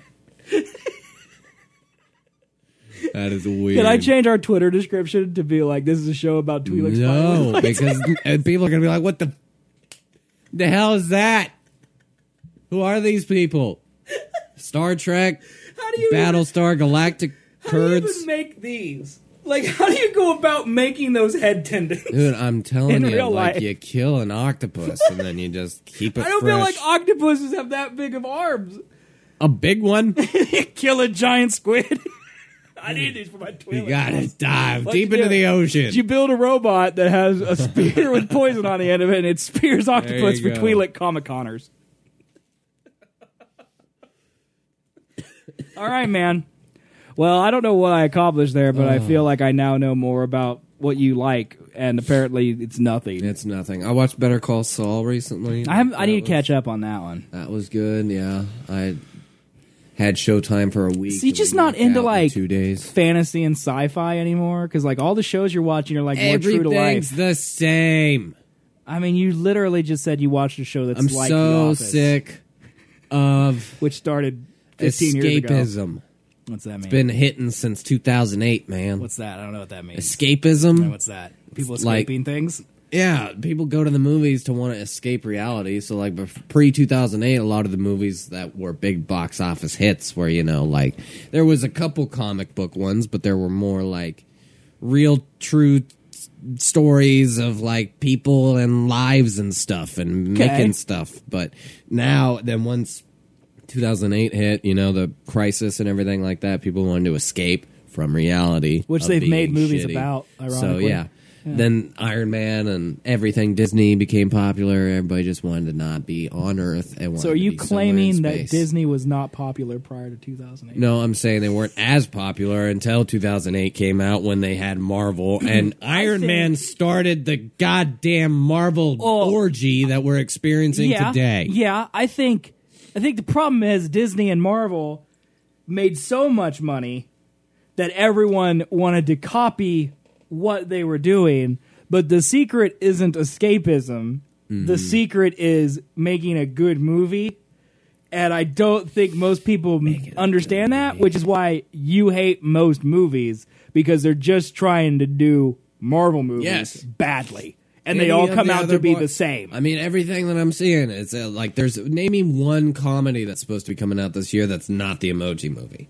That is weird. Can I change our Twitter description to be like, this is a show about Twi'leks fighting No, with because and people are going to be like, what the, the hell is that? Who are these people? Star Trek, How do you Battlestar Galactic How do you Kurds? even make these? Like, how do you go about making those head tendons? Dude, I'm telling In you, real like life. you kill an octopus and then you just keep it I don't fresh. feel like octopuses have that big of arms. A big one? You kill a giant squid. I need these for my Twi'lek. You gotta dive What'd deep you into do? the ocean. You build a robot that has a spear with poison on the end of it, and it spears octopus for go. Twi'lek Comic-Coners. All right, man. Well, I don't know what I accomplished there, but I Oh. feel like I now know more about what you like, and apparently it's nothing. It's nothing. I watched Better Call Saul recently. I have, I That need to was- catch up on that one. That was good, yeah. I had Showtime for a week. So you're and just we not knocked into out in like two days. fantasy and sci-fi anymore? Because like all the shows you're watching are like more true to Everything's life. the same. I mean, you literally just said you watched a show that's I'm like The so Office, sick of which started fifteen years ago. escapism. What's that mean? It's been hitting since two thousand eight, man. What's that? I don't know what that means. Escapism? What's that? People Like- escaping things? Yeah, people go to the movies to want to escape reality. So, like, pre two thousand eight, a lot of the movies that were big box office hits were, you know, like, there was a couple comic book ones, but there were more, like, real, true s- stories of, like, people and lives and stuff and Okay. making stuff. But now, then once two thousand eight hit, you know, the crisis and everything like that, people wanted to escape from reality. Which of they've being made movies shitty. about, So, ironically. yeah. Yeah. Then Iron Man and everything Disney became popular. Everybody just wanted to not be on Earth. And wanted So are to you be somewhere in claiming that space. Disney was not popular prior to two thousand eight? No, I'm saying they weren't as popular until two thousand eight came out when they had Marvel. And Iron think- Man started the goddamn Marvel Oh. orgy that we're experiencing yeah, today. Yeah, I think I think the problem is Disney and Marvel made so much money that everyone wanted to copy what they were doing, but the secret isn't escapism. Mm-hmm. The secret is making a good movie. And I don't think most people understand that, which is why you hate most movies, because they're just trying to do Marvel movies Yes. badly. And Any they all of come the out other to be bar- the same. I mean, everything that I'm seeing is uh, like there's name me one comedy that's supposed to be coming out this year that's not the Emoji Movie.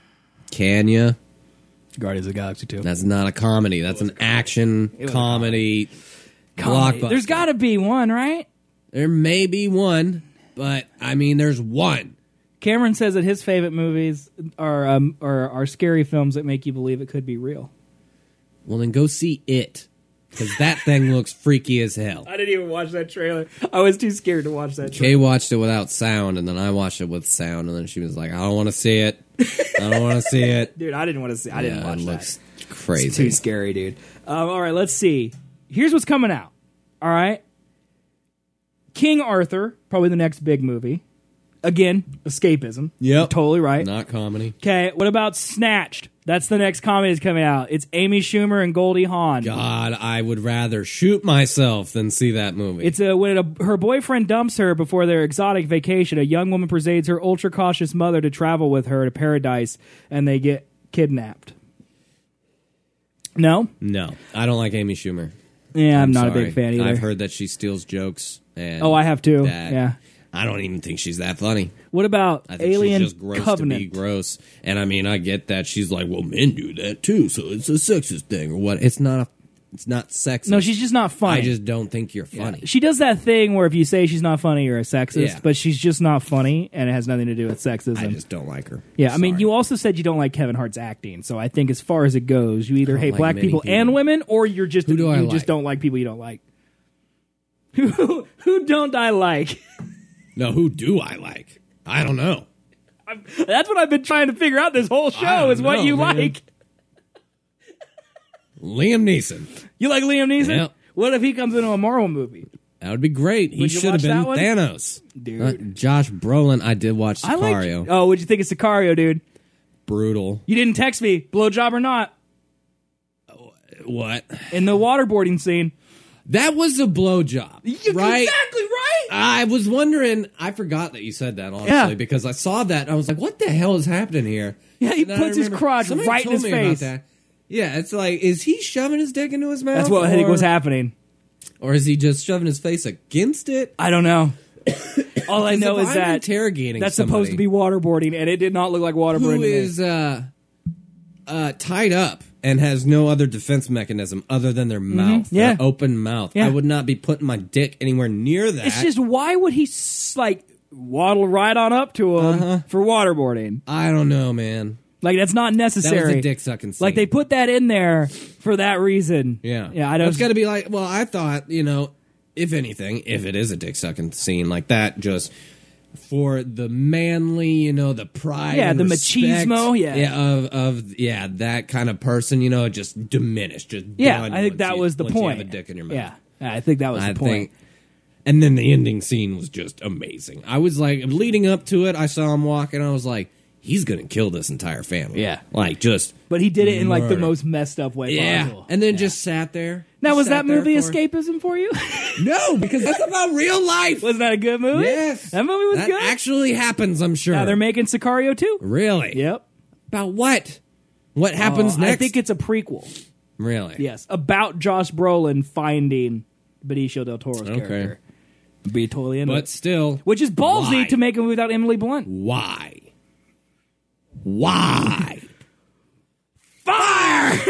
Can ya? Guardians of the Galaxy two. That's not a comedy. That's an action was a comedy Comedy. blockbuster. There's got to be one, right? There may be one, but I mean, there's one. Cameron says that his favorite movies are um, are, are scary films that make you believe it could be real. Well, then go see it, because that thing looks freaky as hell. I didn't even watch that trailer. I was too scared to watch that Kay trailer. watched it without sound, and then I watched it with sound, and then she was like, "I don't want to see it. I don't want to see it." Dude, I didn't want to see. I didn't Yeah, watch it that. looks crazy. It's too scary, dude. Um, all right, let's see. Here's what's coming out. All right, King Arthur, probably the next big movie. Again, escapism. Yep. You're totally right. Not comedy. Okay, what about Snatched? That's the next comedy that's coming out. It's Amy Schumer and Goldie Hawn. God, I would rather shoot myself than see that movie. It's a, when a, her boyfriend dumps her before their exotic vacation, a young woman persuades her ultra-cautious mother to travel with her to paradise, and they get kidnapped. No? No, I don't like Amy Schumer. Yeah, I'm, I'm not sorry. a big fan either. I've heard that she steals jokes. And Oh, I have too. that- Yeah. I don't even think she's that funny. What about I think Alien she's just gross Covenant? to be gross. And I mean, I get that she's like, well, men do that too, so it's a sexist thing or what? It's not a, it's not sexist. No, she's just not funny. I just don't think you're funny. She does that thing where if you say she's not funny, you're a sexist, Yeah. but she's just not funny, and it has nothing to do with sexism. I just don't like her. Yeah, I mean, you also said you don't like Kevin Hart's acting, so I think as far as it goes, you either I don't hate like black many people, people. and women, or you're just Who do you I just like? don't like people you don't like. Who who don't I like? No, who do I like? I don't know. That's what I've been trying to figure out this whole I show don't is what know, you man. like. Liam Neeson. You like Liam Neeson? Yep. What if he comes into a Marvel movie? That would be great. He Would you should have watch been that one? Thanos. Dude. Uh, Josh Brolin. I did watch I like. Sicario. Oh, what'd you think of Sicario, dude? Brutal. You didn't text me, blowjob or not, What? in the waterboarding scene. That was a blowjob, right? Exactly right. I was wondering. I forgot that you said that, honestly, Yeah. because I saw that. And I was like, "What the hell is happening here?" Yeah, he And then I puts his remember- crotch somebody right in told his me about face. that. Yeah, it's like, is he shoving his dick into his mouth? That's what I think or- was happening. Or is he just shoving his face against it? I don't know. All I Because know if is I'm that interrogating that's somebody supposed to be waterboarding, and it did not look like waterboarding. who to me. is uh, uh, tied up and has no other defense mechanism other than their mouth, Mm-hmm. Yeah. their open mouth. Yeah. I would not be putting my dick anywhere near that. It's just why would he s- like waddle right on up to him Uh-huh. for waterboarding? I don't know, man. Like that's not necessary. That was a dick sucking scene. Like they put that in there for that reason. Yeah. yeah. I don't. It's got to be like, well, I thought, you know, if anything, if it is a dick sucking scene like that, just for the manly, you know, the pride, Yeah, and the respect, machismo, yeah. of of yeah, that kind of person, you know, just diminished, just Yeah, done I think once that you- was the once you point. have a dick in your mouth. Yeah, I think that was I the point. think- and then the ending scene was just amazing. I was like, leading up to it, I saw him walking. I was like, he's gonna kill this entire family. Yeah. like just. But he did it in like the murder. most messed up way Yeah, possible. and then just sat there. Now, Just was sat that there movie for- escapism for you? No, because that's about real life. Wasn't that a good movie? Yes, that movie was that good. actually happens. I'm sure. Now they're making Sicario too. Really? Yep. About what? What happens Uh, next? I think it's a prequel. Really? Yes, about Josh Brolin finding Benicio del Toro's Okay. character. Be totally into But it. still, Which is ballsy why? to make a movie without Emily Blunt. Why? Why? Fire!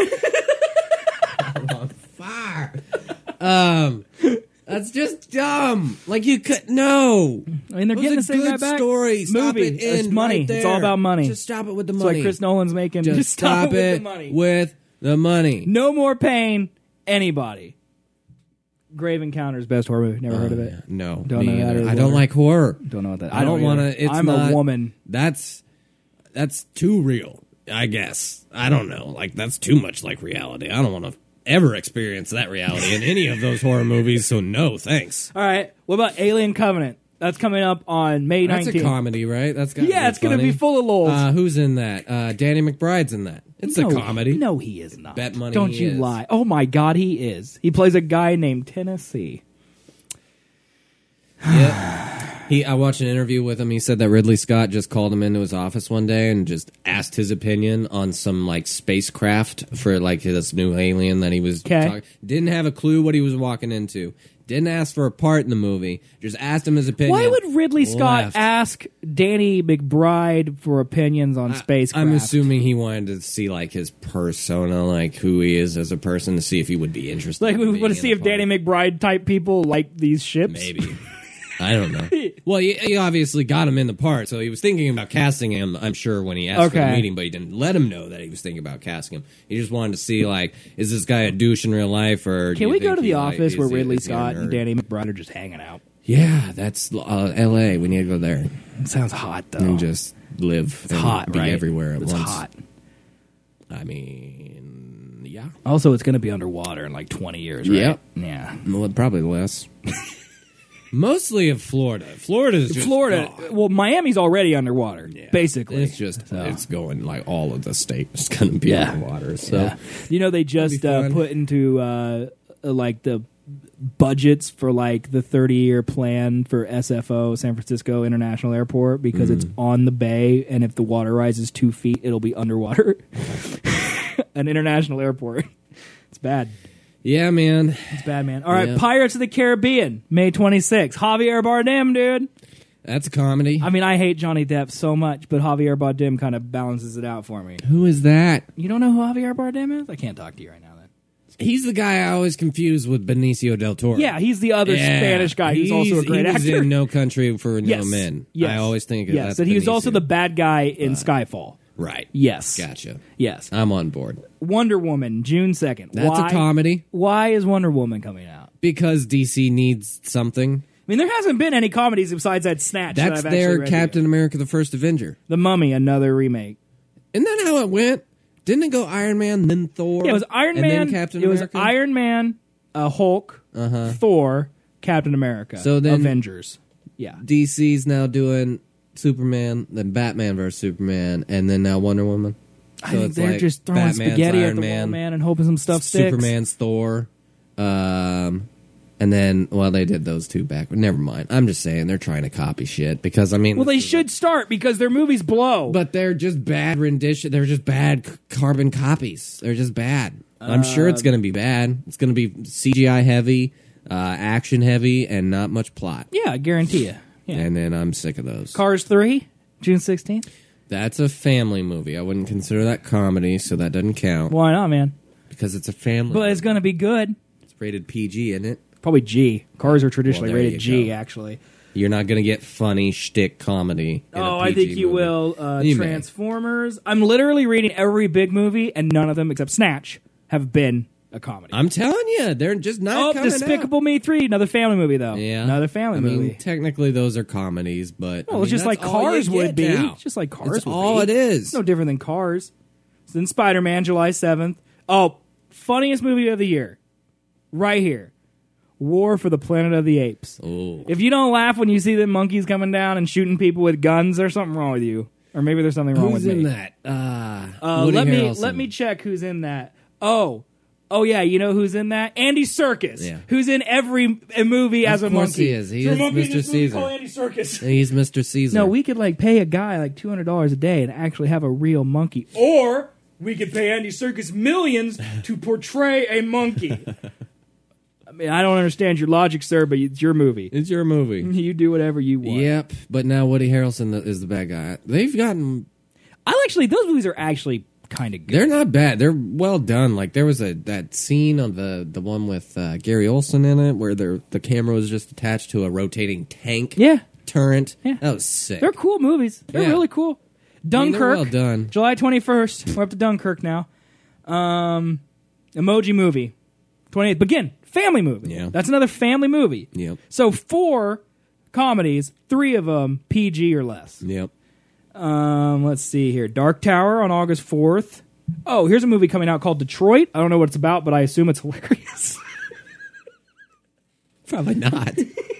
Fire. Um, that's just dumb. Like you could no. I mean, they're It was getting a the same good guy back. story. Stop Movie. it in It's money. right It's all there. about money. Just stop it with the That's money. why Chris Nolan's making. Just, Just stop with it the money. with the money. No more pain. Anybody. Grave Encounters, best horror movie. Never heard of it. No, Don't me know that either. or I don't horror. like horror. Don't know what that. I don't want to. I'm not, a woman. That's that's too real. I guess. I don't know. Like that's too much like reality. I don't want to ever experience that reality in any of those horror movies. So no, thanks. All right. What about Alien Covenant? That's coming up on May That's nineteenth. a comedy, right? That's got Yeah, it's going to be full of lols. Uh, who's in that? Uh, Danny McBride's in that. It's no, a comedy. No, he is not. Bet money Don't he you is. lie. Oh my God, he is. He plays a guy named Tennessee. Yeah. He, I watched an interview with him. He said that Ridley Scott just called him into his office one day and just asked his opinion on some like spacecraft for like this new alien that he was 'Kay. talking. Didn't have a clue what he was walking into. Didn't ask for a part in the movie. Just asked him his opinion. Why would Ridley Scott Left. ask Danny McBride for opinions on spacecraft? I'm assuming he wanted to see like his persona, like who he is as a person, to see if he would be interested. Like, in we being want to in see the if part. Danny McBride type people like these ships. Maybe. I don't know. Well, he, he obviously got him in the part, so he was thinking about casting him, I'm sure, when he asked for the Okay. meeting, but he didn't let him know that he was thinking about casting him. He just wanted to see, like, is this guy a douche in real life, or do Can you we go think to he, the like, office is where he- Ridley is he a Scott and nerd? Danny McBride are just hanging out? Yeah, that's uh, L A. We need to go there. It sounds hot, though. And just live It's and hot, be right? everywhere at It's once. hot. I mean, yeah. Also, it's going to be underwater in like twenty years, right? Yep. Yeah. Well, probably less. Mostly of Florida. Florida's just Florida. gone. Well, Miami's already underwater, basically. It's just So. it's going like all of the state is going to be Yeah. underwater. So Yeah. You know, they just That'd uh, be fun. put into uh, uh, like the budgets for like the thirty year plan for S F O, San Francisco International Airport, because it's Mm. on the bay, and if the water rises two feet, it'll be underwater. An international airport. It's bad. Yeah, man. It's bad, man. All right, Yeah. Pirates of the Caribbean, May twenty-sixth. Javier Bardem, dude. That's a comedy. I mean, I hate Johnny Depp so much, but Javier Bardem kind of balances it out for me. Who is that? You don't know who Javier Bardem is? I can't talk to you right now, then. He's the guy I always confuse with Benicio del Toro. Yeah, he's the other Yeah. Spanish guy who's also a great he was actor. in No Country for No Yes. Men. Yes. I always think of yes, that's and he was Benicio. also the bad guy in Skyfall. Right. Yes. Gotcha. Yes. I'm on board. Wonder Woman, June second. That's Why, a comedy. Why is Wonder Woman coming out? Because D C needs something. I mean, there hasn't been any comedies besides that Snatch. That's that I've their actually read Captain yet. America the First Avenger. The Mummy, another remake. Isn't that how it went? Didn't it go Iron Man, then Thor? Yeah, it was Iron and Man. then Captain it was America? Iron Man, uh, Hulk, Uh-huh. Thor, Captain America. So then- Avengers. Yeah. D C's now doing Superman, then Batman versus Superman, and then now Wonder Woman. I So think it's they're like just throwing Batman's spaghetti Iron at the Man, wall, man, and hoping some stuff sticks. Superman's Thor. Um, and then, well, they did those two back. Never mind. I'm just saying they're trying to copy shit because, I mean... Well, they should start because their movies blow. But they're just bad rendition. They're just bad c- carbon copies. They're just bad. I'm sure it's going to be bad. It's going to be C G I heavy, uh, action heavy, and not much plot. Yeah, I guarantee you. Yeah. And then I'm sick of those. Cars three, June sixteenth. That's a family movie. I wouldn't consider that comedy, so that doesn't count. Why not, man? Because it's a family. But it's going to be good. It's rated P G, isn't it? Probably G. Cars are traditionally Well, there rated you G, go. actually. You're not going to get funny shtick comedy. In Oh, a I P G think you movie. will. Uh, You may. Transformers. I'm literally reading every big movie, and none of them, except Snatch, have been a comedy. I'm telling you, they're just not Oh, coming Despicable Me three, another family movie, though. out. Yeah. Another family I mean, movie. technically those are comedies, but... Well, I it's mean, just like that's all Cars you would get be. now. It's just like Cars That's would all be. it is. It's no different than Cars. So then Spider-Man, July seventh. Oh, funniest movie of the year. Right here. War for the Planet of the Apes. Oh. If you don't laugh when you see the monkeys coming down and shooting people with guns, there's something wrong with you. Or maybe there's something wrong Who's with in me. that? Uh, Uh, Woody let me Harrelson. let me check who's in that. Oh. Oh, yeah, you know who's in that? Andy Serkis, Yeah. who's in every a movie Of as a course monkey. he is. He There's is a monkey in Mister this movie Caesar. called Andy Serkis. He's Mister Caesar. No, we could like pay a guy like two hundred dollars a day and actually have a real monkey, or we could pay Andy Serkis millions to portray a monkey. I mean, I don't understand your logic, sir, but it's your movie. It's your movie. You do whatever you want. Yep, but now Woody Harrelson is the bad guy. They've gotten... I actually, those movies are actually kind of good. They're not bad. They're well done. Like there was a that scene of the the one with uh, Gary Olson in it, where the the camera was just attached to a rotating tank. Yeah, turret. Yeah. That was sick. They're cool movies. They're Yeah. really cool. I mean, they're Dunkirk, well done. July twenty-first. We're up to Dunkirk now. Um, Emoji Movie, twenty-eighth. Begin. Family movie. Yeah. That's another family movie. Yep. So four comedies, three of them P G or less. Yep. Um, let's see here. Dark Tower on August fourth. Oh, here's a movie coming out called Detroit. I don't know what it's about, but I assume it's hilarious. Probably not.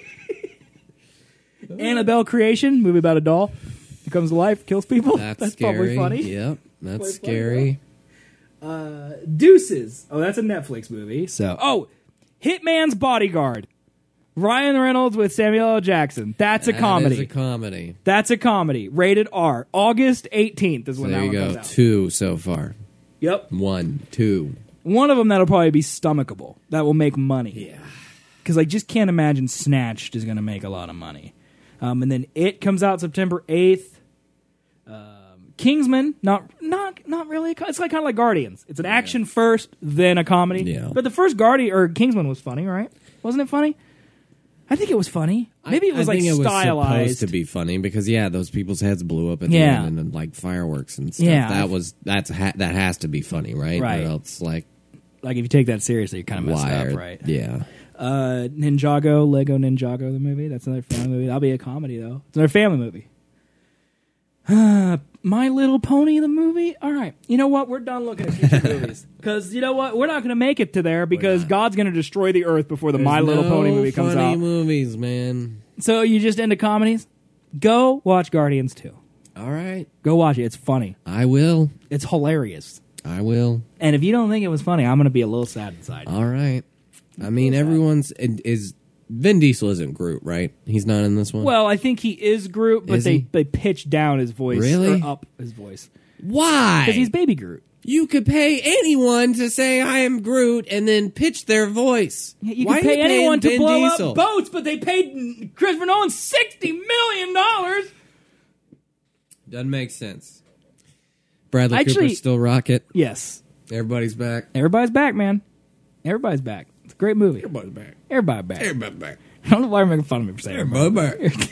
Annabelle Creation, movie about a doll who comes to life, kills people. That's, That's scary. probably funny. Yep. That's Probably scary. funny, Uh, Deuces. Oh, that's a Netflix movie. So, oh, Hitman's Bodyguard. Ryan Reynolds with Samuel L. Jackson. That's a That comedy. is a comedy. That's a comedy. Rated R. August eighteenth is So when there that you one go. comes out. Two so far. Yep. One, two. One of them that'll probably be stomachable. That will make money. Yeah. Because I just can't imagine Snatched is going to make a lot of money. Um, and then It comes out September eighth. Um, Kingsman, not not not really. A co- it's like kind of like Guardians. It's an action first, then a comedy. Yeah. But the first Guardian or Kingsman was funny, right? Wasn't it funny? I think it was funny. Maybe it was I like think it was stylized. supposed to be funny because yeah, those people's heads blew up at the Yeah. end and, and like fireworks and stuff. Yeah. That was that's ha- that has to be funny, right? Right. Or else like Like if you take that seriously, you're kind of messed wired. up, right? Yeah. Uh, Ninjago, Lego Ninjago, the movie. That's another family movie. That'll be a comedy though. It's another family movie. Uh, My Little Pony, the movie. All right, you know what? We're done looking at future movies because you know what? We're not going to make it to there because God's going to destroy the earth before the There's My Little no Pony movie comes funny out. movies, man. So you just into comedies? Go watch Guardians two. All right. Go watch it. It's funny. I will. It's hilarious. I will. And if you don't think it was funny, I'm going to be a little sad inside. All right. I mean, everyone's is Vin Diesel isn't Groot, right? He's not in this one. Well, I think he is Groot, but Is they, he? they pitch down his voice Really? or up his voice Why? because he's Baby Groot. You could pay anyone to say I am Groot and then pitch their voice. Yeah, you Why can are pay you paying anyone to Vin blow Diesel? up boats, but they paid Christopher Nolan sixty million dollars. Doesn't make sense. Bradley Actually- Cooper still rocket. Yes. Everybody's back. Everybody's back, man. Everybody's back. It's a great movie. Everybody's back. Everybody back. Everybody back. I don't know why you're making fun of me for saying Everybody everybody.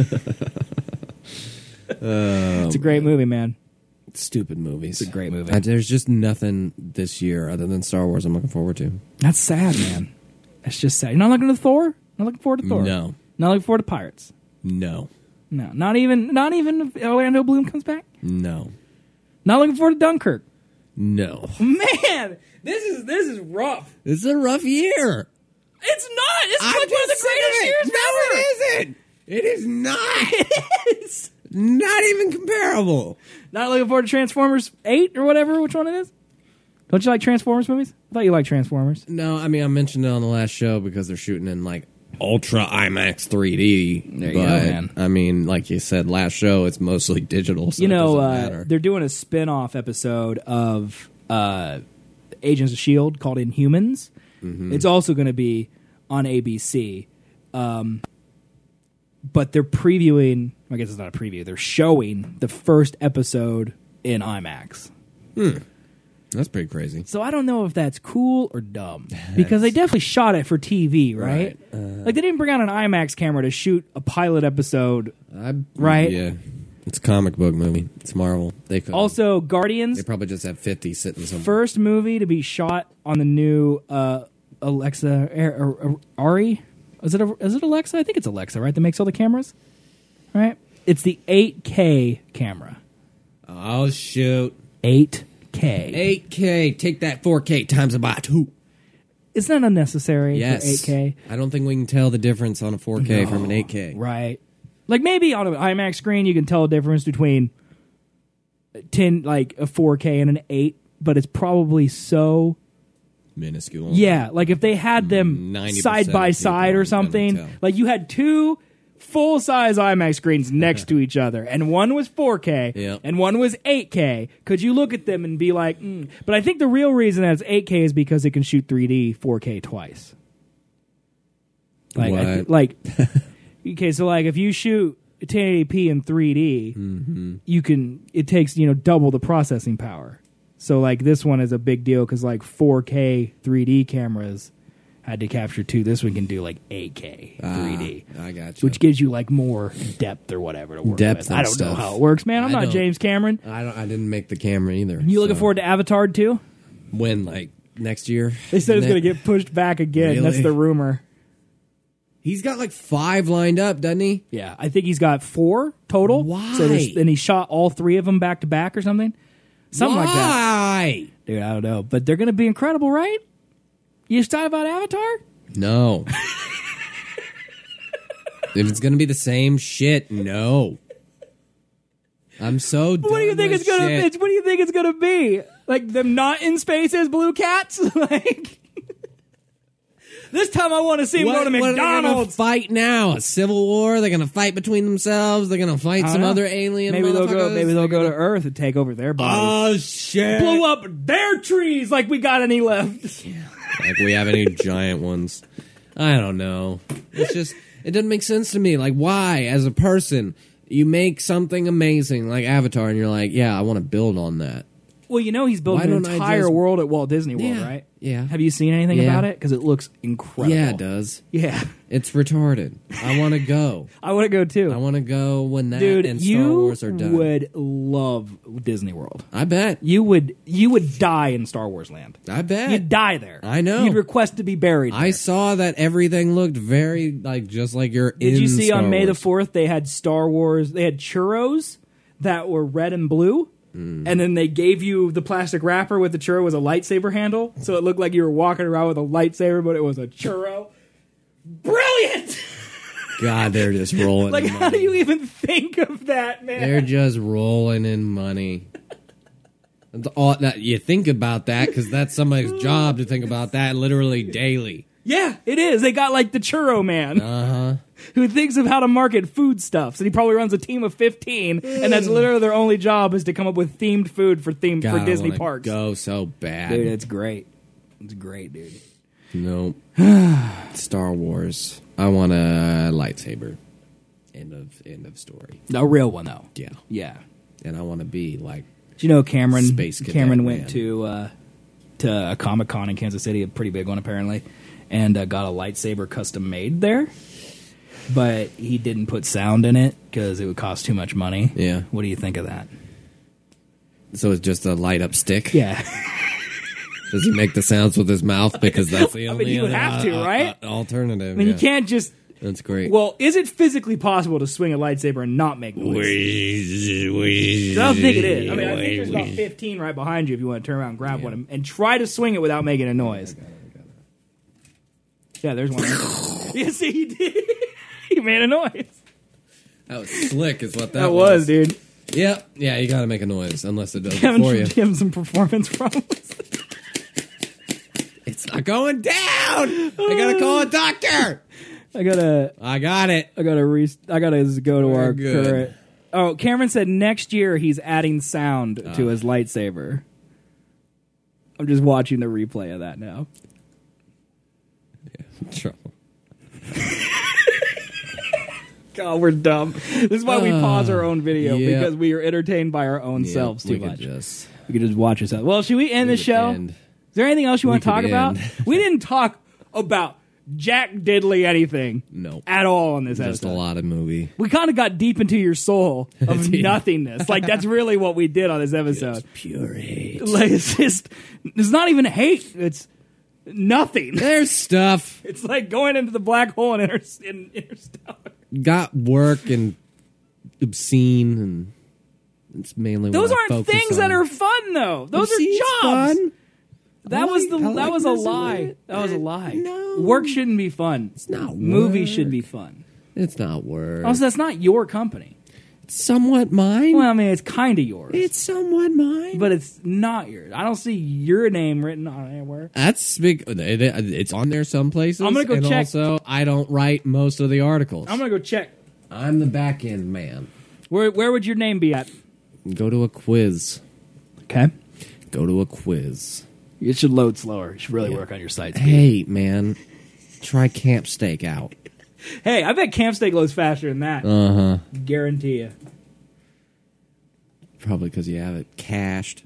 It's a great movie, man. Stupid movies. It's a great movie. I, there's just nothing this year other than Star Wars I'm looking forward to. That's sad, man. That's just sad. You're not looking to Thor? Not looking forward to Thor? No. Not looking forward to Pirates? No. No. Not even Not even if Orlando Bloom comes back? No. Not looking forward to Dunkirk? No. Man, this is this is rough. This is a rough year. It's not. It's I'm like one of the just saying. greatest years No, ever. it isn't. It is not. It is. Not even comparable. Not looking forward to Transformers eight or whatever, which one it is? Don't you like Transformers movies? I thought you liked Transformers. No, I mean, I mentioned it on the last show because they're shooting in, like, Ultra IMAX three D. There you but, go, man. I mean, like you said last show, it's mostly digital, so You know, it doesn't uh, matter. they're doing a spin-off episode of uh, Agents of S H I E L D called Inhumans. Mm-hmm. It's also going to be on A B C. Um, but they're previewing, I guess it's not a preview, they're showing the first episode in IMAX. Hmm. That's pretty crazy. So I don't know if that's cool or dumb. Because they definitely shot it for T V, right? Right. Uh, like, they didn't bring out an IMAX camera to shoot a pilot episode, I, right? Yeah. It's a comic book movie. It's Marvel. They could. Also, Guardians, They probably just have fifty sitting somewhere. first movie to be shot on the new uh, Alexa Ar- Ar- Ari. Is it a, is it Alexa? I think it's Alexa, right? That makes all the cameras, right? It's the eight K camera. Oh, shoot. eight K. eight K. Take that four K times about two. It's not unnecessary Yes. for eight K. I don't think we can tell the difference on a four K No. from an eight K. Right. Like, maybe on an IMAX screen you can tell a difference between ten, like a four K and an eight, but it's probably so Minuscule. yeah. Like if they had them ninety percent side by of side people or are gonna something, tell. like you had two full size IMAX screens next to each other, and one was four K Yep. and one was eight K. Could you look at them and be like, mm. But I think the real reason that it's eight K is because it can shoot three D four K twice. Like, I th- What? like. Okay, so like if you shoot ten eighty p in three D, Mm-hmm. you can it takes, you know, double the processing power. So like this one is a big deal because like four K three D cameras had to capture two. This one can do like eight K three D, Ah, I got you. which gives you like more depth or whatever to work Depth with. and I don't know stuff. how it works, man. I'm I not don't- James Cameron. I don't. I didn't make the camera either. You looking so- forward to Avatar too? when, like next year? They said it's Isn't going to it? get pushed back again. That's Really? the rumor. He's got like five lined up, doesn't he? Yeah, I think he's got four total. Why? So there's- and he shot all three of them back to back or something. Something like that. Why? Dude, I don't know. But they're going to be incredible, right? You just thought about Avatar? No. If it's gonna be the same shit, no. I'm so. What do you done think with it's gonna? shit. It's, what do you think it's gonna be? Like them not in space as blue cats? Like this time, I want to see them What, go to what are they gonna McDonald's. fight now? A civil war? They're gonna fight between themselves. They're gonna fight I don't some know. other alien. Maybe they'll go. motherfuckers? Maybe they'll They're go to gonna- Earth and take over their bodies. Oh shit! Blow up their trees like we got any left. Like we have any giant ones? I don't know. It's just it doesn't make sense to me. Like why, as a person, you make something amazing like Avatar, and you're like, yeah, I want to build on that. Well, you know he's building Why an don't I entire just- world at Walt Disney World, Yeah, right? yeah. Have you seen anything Yeah. about it? Because it looks incredible. Yeah, it does. Yeah. It's retarded. I want to go. I want to go too. I want to go when that Dude, and Star you Wars are done. would love Disney World. I bet. You would. You would die in Star Wars Land. I bet. You'd die there. I know. You'd request to be buried. I there. saw that everything looked very like just like you're in Did you see Star on May the Wars. fourth they had Star Wars? They had churros that were red and blue. Mm. And then they gave you the plastic wrapper with the churro was a lightsaber handle, so it looked like you were walking around with a lightsaber, but it was a churro. Brilliant! God, they're just rolling. Like, in how money. do you even think of that, man? They're just rolling in money. That's all, that, you think about that because that's somebody's job to think about that literally daily. Yeah, it is. They got like the churro man Uh-huh. who thinks of how to market foodstuffs, and he probably runs a team of fifteen, and that's literally their only job is to come up with themed food for themed God, for Disney I wanna parks. Go so bad, Dude, it's great. It's great, dude. Nope. Star Wars. I want a lightsaber. End of end of story. A real one though. Yeah, Yeah. and I want to be like. Do you know Cameron? Space Cadet Cameron went man. to uh, to a Comic Con in Kansas City, a pretty big one apparently, and uh, got a lightsaber custom made there. But he didn't put sound in it because it would cost too much money. Yeah. What do you think of that? So it's just a light up stick. Yeah. Does he make the sounds with his mouth? Because that's the I only mean, you would other, have to, uh, right? uh, alternative. I mean, yeah. you can't just. That's great. Well, is it physically possible to swing a lightsaber and not make noise? I don't think it is. I mean, I think there's about fifteen right behind you if you want to turn around and grab one and, and try to swing it without making a noise. Yeah, there's one. Yeah, see, he did. He made a noise. That was slick, is what that, That was, dude. Yeah, yeah, you gotta make a noise unless it does it Kevin for you. Give him some performance problems. It's not going down. I gotta call a doctor. I gotta. I got it. I gotta. Re- I gotta go to Very our good. current. Oh, Cameron said next year he's adding sound Ah. to his lightsaber. I'm just watching the replay of that now. Trouble. God, we're dumb. This is why we Uh, pause our own video yeah. because we are entertained by our own Yeah, selves too we could much. just- we could just watch ourselves. Well, should we end We the could show? end. Is there anything else you We want to could talk about? end. We didn't talk about Jack Diddley anything No. at all in this Just episode. a lot of movie. We kind of got deep into your soul of Yeah. nothingness. Like that's really what we did on this episode. Pure hate. Like it's just, it's not even hate. It's nothing. There's stuff. It's like going into the black hole in, inter- in Interstellar. Got work and obscene, and it's mainly Those what I aren't focus things on. that are fun, though. Those Obscene's are jobs. fun. That I was like- the I that like was a messing with lie. it. That was a lie. No. Work shouldn't be fun. It's not Movies work. should be fun. It's not work. Also, that's not your company. It's somewhat mine. Well, I mean, it's kind of yours, It's somewhat mine. but it's not yours. I don't see your name written on it anywhere. That's big. It, it's on there some places. I'm gonna go and check. Also, I don't write most of the articles. I'm gonna go check. I'm the back end man. Where where would your name be at? Go to a quiz. Okay. Go to a quiz. It should load slower. You should really work on your site speed. Hey, man. Try Camp Steak out. Hey, I bet Camp Steak loads faster than that. Uh huh. Guarantee you. Probably because you have it cached.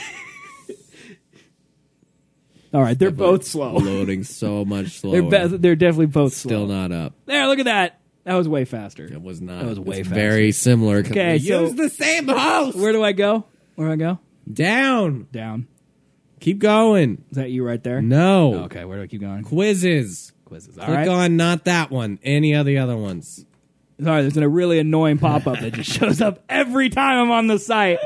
All right, they're both slow. Loading so much slower. They're be- they're definitely both Still slow. not up. There, look at that. That was way faster. It was not. That was way it's faster. very similar. 'Cause Okay, we so use the same house. Where do I go? Where do I go? Down. Down. Keep going. Is that you right there? No. Oh, okay, where do I keep going? Quizzes. Quizzes. All Click right. on not that one. Any of the other ones. Sorry, there's a really annoying pop-up that just shows up every time I'm on the site.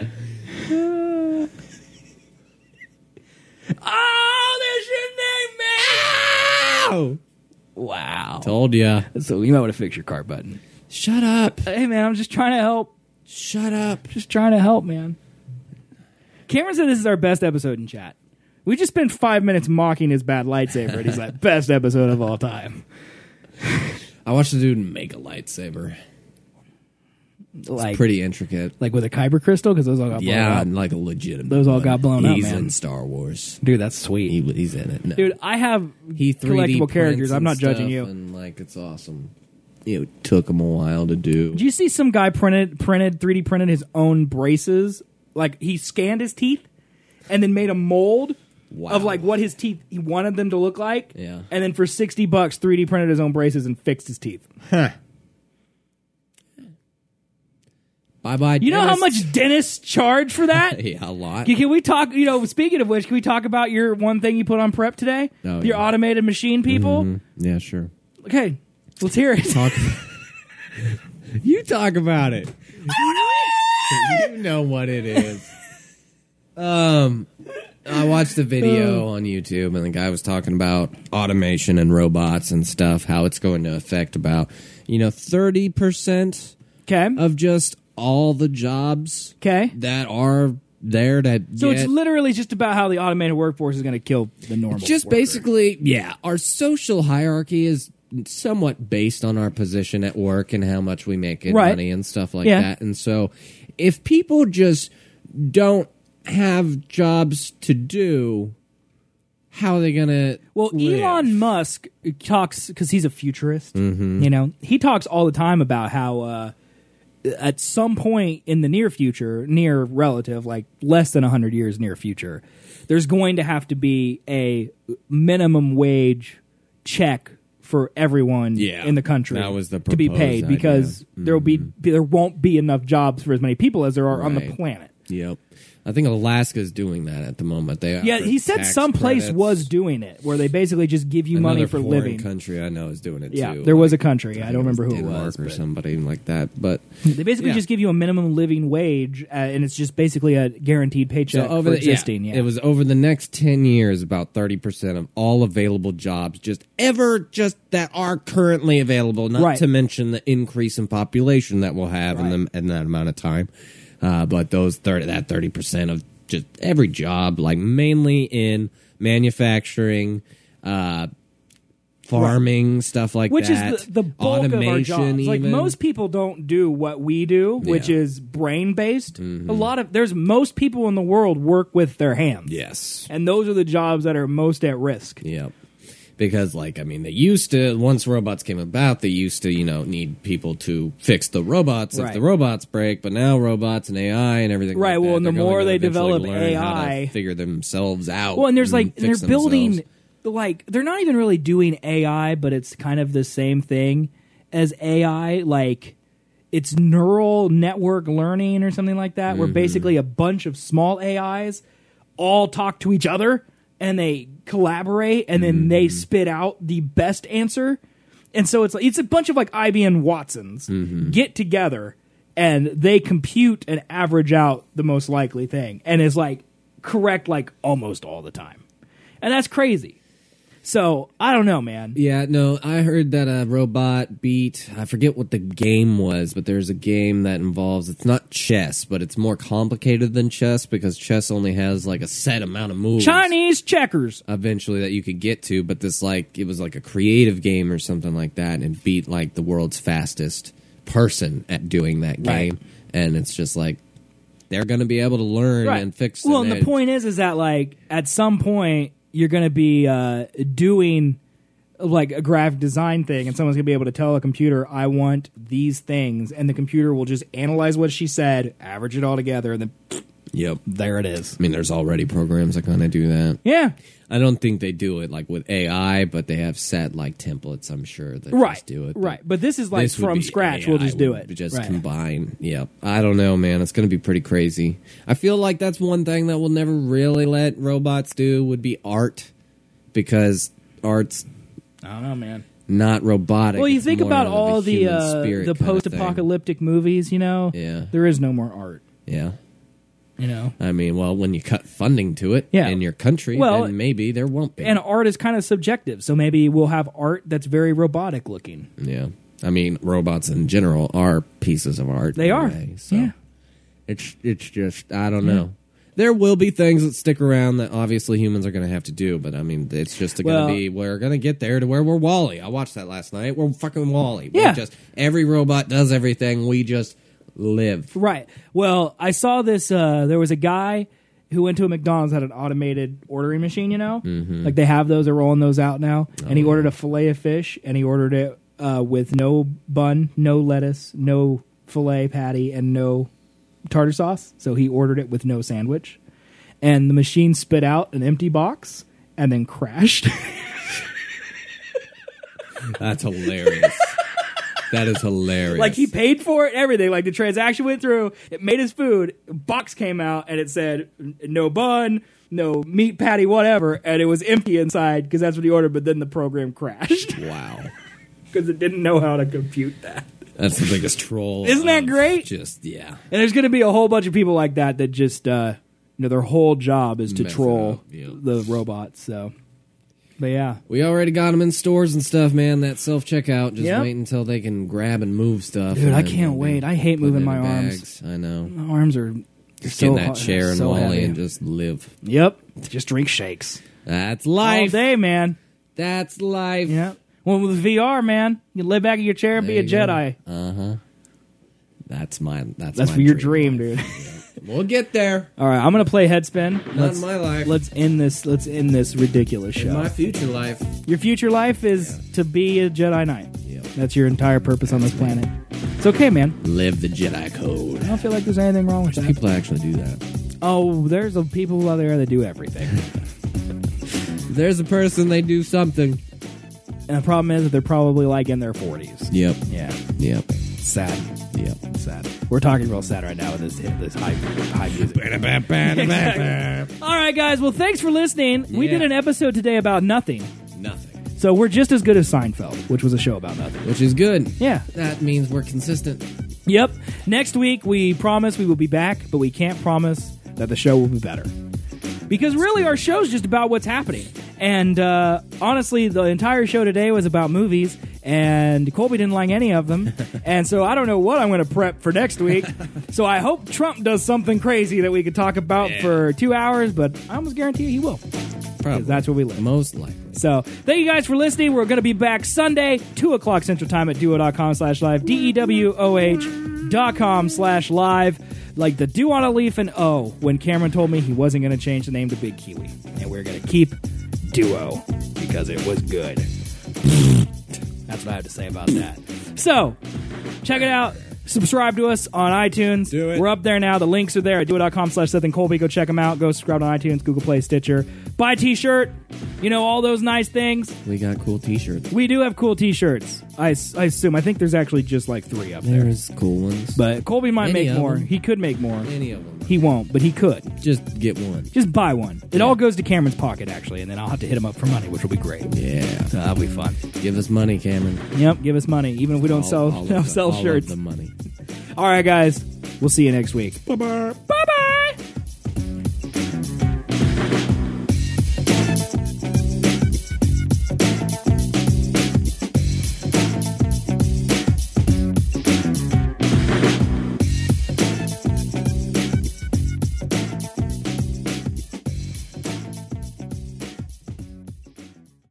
Oh, there's your name, man! Wow. Told ya. So you might want to fix your cart button. Shut up. Hey, man, I'm just trying to help. Shut up. Just trying to help, man. Cameron said this is our best episode in chat. We just spent five minutes mocking his bad lightsaber, and he's like, best episode of all time. I watched the dude make a lightsaber. It's Like, pretty intricate. like with a kyber crystal, because those all got blown Yeah, up. like a legitimate. Those all one. got blown up, He's man. in Star Wars. Dude, that's sweet. He, he's in it. No. Dude, I have he three D collectible characters. prints I'm and not judging stuff, you. And like, it's awesome. It took him a while to do. Did you see some guy printed, printed, three D printed his own braces? Like, he scanned his teeth and then made a mold Wow. of like what his teeth he wanted them to look like. Yeah. And then for sixty bucks, three D printed his own braces and fixed his teeth. Huh. Bye bye. You know how much dentists charge for that? Yeah, a lot. Can, can we talk, you know, speaking of which, can we talk about your one thing you put on prep today? Oh, your yeah. automated machine people? Mhm. Yeah, sure. Okay, let's hear it. Talk. You talk about it. You know what it is. Um, I watched the video on YouTube, and the guy was talking about automation and robots and stuff, how it's going to affect about, you know, thirty percent Okay. of just all the jobs Okay. that are there to So get, it's literally just about how the automated workforce is going to kill the normal. just worker. basically, yeah, our social hierarchy is somewhat based on our position at work and how much we make in Right. money and stuff like Yeah. that. And so if people just don't have jobs to do, how are they going to Well, live? Elon Musk talks because he's a futurist. Mhm. You know, he talks all the time about how uh, at some point in the near future, near relative, like less than one hundred years near future, there's going to have to be a minimum wage check for everyone Yeah, in the country that was the to be proposed paid idea. because there will be there won't be enough jobs for as many people as there are on the Right. planet. Yep. I think Alaska's doing that at the moment. They Yeah, offer he said tax some place credits. was doing it where they basically just give you money Another for foreign living. country I know is doing it Yeah, too. there was Like, a country. I think don't remember who it Denmark was, or but- somebody like that. But They basically yeah. just give you a minimum living wage, uh, and it's just basically a guaranteed paycheck over for the, existing. yeah, Yeah, it was over the next ten years, about thirty percent of all available jobs, just ever just that are currently available. Not Right. to mention the increase in population that we'll have in, the, in that amount of time. Uh, but those thirty, that thirty percent of just every job, like mainly in manufacturing, uh, farming, stuff like which that. is the, the bulk of our Automation, jobs. Like even. most people don't do what we do, which Yeah. is brain based. Mhm. A lot of there's most people in the world work with their hands. Yes, and those are the jobs that are most at risk. Yep. Because, like, I mean, they used to, once robots came about, they used to, you know, need people to fix the robots Right. if the robots break. But now robots and A I and everything Right, like well, that, and the they're gonna more they eventually develop learn how to A I figure themselves out. Well, and there's like and they're fix building themselves. like they're not even really doing A I, but it's kind of the same thing as A I. Like it's neural network learning or something like that, where Mhm. basically a bunch of small A Is all talk to each other and they collaborate, and then they spit out the best answer. And so it's like it's a bunch of like I B M Watsons get together and they compute and average out the most likely thing, and is like correct like almost all the time. And that's crazy. So I don't know, man. Yeah, no, I heard that a robot beat, I forget what the game was, but there's a game that involves, it's not chess, but it's more complicated than chess because chess only has like a set amount of moves. Chinese checkers. Eventually that you could get to, but this like, it was like a creative game or something like that, and it beat like the world's fastest person at doing that game. Right. And it's just like, they're going to be able to learn Right. and fix Well, it. and the point is, is that like at some point you're going to be uh, doing like a graphic design thing, and someone's going to be able to tell a computer, "I want these things," and the computer will just analyze what she said, average it all together, and then Yep. there it is. I mean, there's already programs that kind of do that. Yeah. I don't think they do it like with A I, but they have set like templates, I'm sure, that Right. just do it. Right. But this is like This would from be scratch. A I We'll just do would it. Just Right. combine. Yep. I don't know, man. It's going to be pretty crazy. I feel like that's one thing that we'll never really let robots do would be art, because art's I don't know, man. not robotic. Well, you It's think more about of all a the human uh, spirit the kind of thing. post-apocalyptic movies, you know? Yeah. There is no more art, Yeah. you know? I mean, well, when you cut funding to it Yeah. in your country, Well, then maybe there won't be. And art is kind of subjective, so maybe we'll have art that's very robotic looking. Yeah. I mean, robots in general are pieces of art. They in a are. way, so Yeah. It's it's just I don't Yeah. know. There will be things that stick around that obviously humans are going to have to do, but I mean, it's just going to Well- be we're going to get there to where we're Wall-E. I watched that last night. We're fucking Wall-E. Yeah. We're just every robot does everything. We just live. Right. Well, I saw this. Uh, there was a guy who went to a McDonald's, had an automated ordering machine, you know? Mhm. Like they have those, they're rolling those out now. Oh, and he ordered a filet of fish, and he ordered it uh, with no bun, no lettuce, no filet patty, and no tartar sauce. So he ordered it with no sandwich. And the machine spit out an empty box and then crashed. That's hilarious. That is hilarious. Like he paid for it, everything. Like the transaction went through, it made his food, box came out, and it said no bun, no meat patty, whatever, and it was empty inside because that's what he ordered. But then the program crashed Wow. because it didn't know how to compute that. That's the biggest troll. Isn't that of great? Just yeah. And there's going to be a whole bunch of people like that that just, uh, you know, their whole job is to Mess it troll up, yeah. the robots. So, but yeah, We already got them in stores and stuff, man. That self checkout. Just Yep. wait until they can grab and move stuff. dude, and I then can't they'll wait. be I hate putting moving it my in arms. bags. I know. My arms are Just so get in that hard- chair and so Wally heavy. and just live. Yep. Just drink shakes. That's life. All day, man. That's life. Yeah. Well, with V R, man, you can lay back in your chair and There be a you go. Jedi. Uh huh. That's my. That's That's my for your dream dream, life. dude. We'll get there. All right, I'm gonna play Headspin. Not Let's, in my life. Let's end this. Let's end this ridiculous show. In my future life. Your future life is Yeah. to be a Jedi Knight. Yep. That's your entire purpose on this planet. It's okay, man. Live the Jedi code. I don't feel like there's anything wrong with that. People actually do that. Oh, there's a people out there that do everything. There's a person, they do something. And the problem is that they're probably like in their forties. Yep. Yeah. Yep. Sad. Yep. Sad. We're talking real sad right now with this this high high music. Exactly. All right, guys. Well, thanks for listening. We Yeah. did an episode today about nothing. Nothing. So we're just as good as Seinfeld, which was a show about nothing. Which is good. Yeah. That means we're consistent. Yep. Next week, we promise we will be back, but we can't promise that the show will be better. Because really, our show's just about what's happening. And uh, honestly, the entire show today was about movies, and Colby didn't like any of them. And so I don't know what I'm going to prep for next week. So I hope Trump does something crazy that we could talk about Yeah. for two hours, but I almost guarantee you he will. Probably. That's where we live. Most likely. So, thank you guys for listening. We're going to be back Sunday, two o'clock Central Time at duo.com slash live, D E W O H dot com slash live. Like the do on a leaf and O when Cameron told me he wasn't going to change the name to Big Kiwi. And we're going to keep Duo because it was good. That's what I have to say about that. So, check it out. Subscribe to us on iTunes. Do it. We're up there now. The links are there at duo.com slash Seth and Colby. Go check them out. Go subscribe on iTunes, Google Play, Stitcher. Buy a t-shirt. You know, all those nice things. We got cool t-shirts. We do have cool t-shirts. I, I assume. I think there's actually just like three up there. There's cool ones. But Colby might Any make of more. them. He could make more. Any of them. He won't, but he could. Just get one. Just buy one. It all goes to Cameron's pocket, actually, and then I'll have to hit him up for money, which will be great. Yeah. So that'll be fun. Give us money, Cameron. Yep, give us money, even if we don't All- sell all of don't the- sell all of shirts. the money. All right, guys. We'll see you next week. Bye bye. Bye-bye.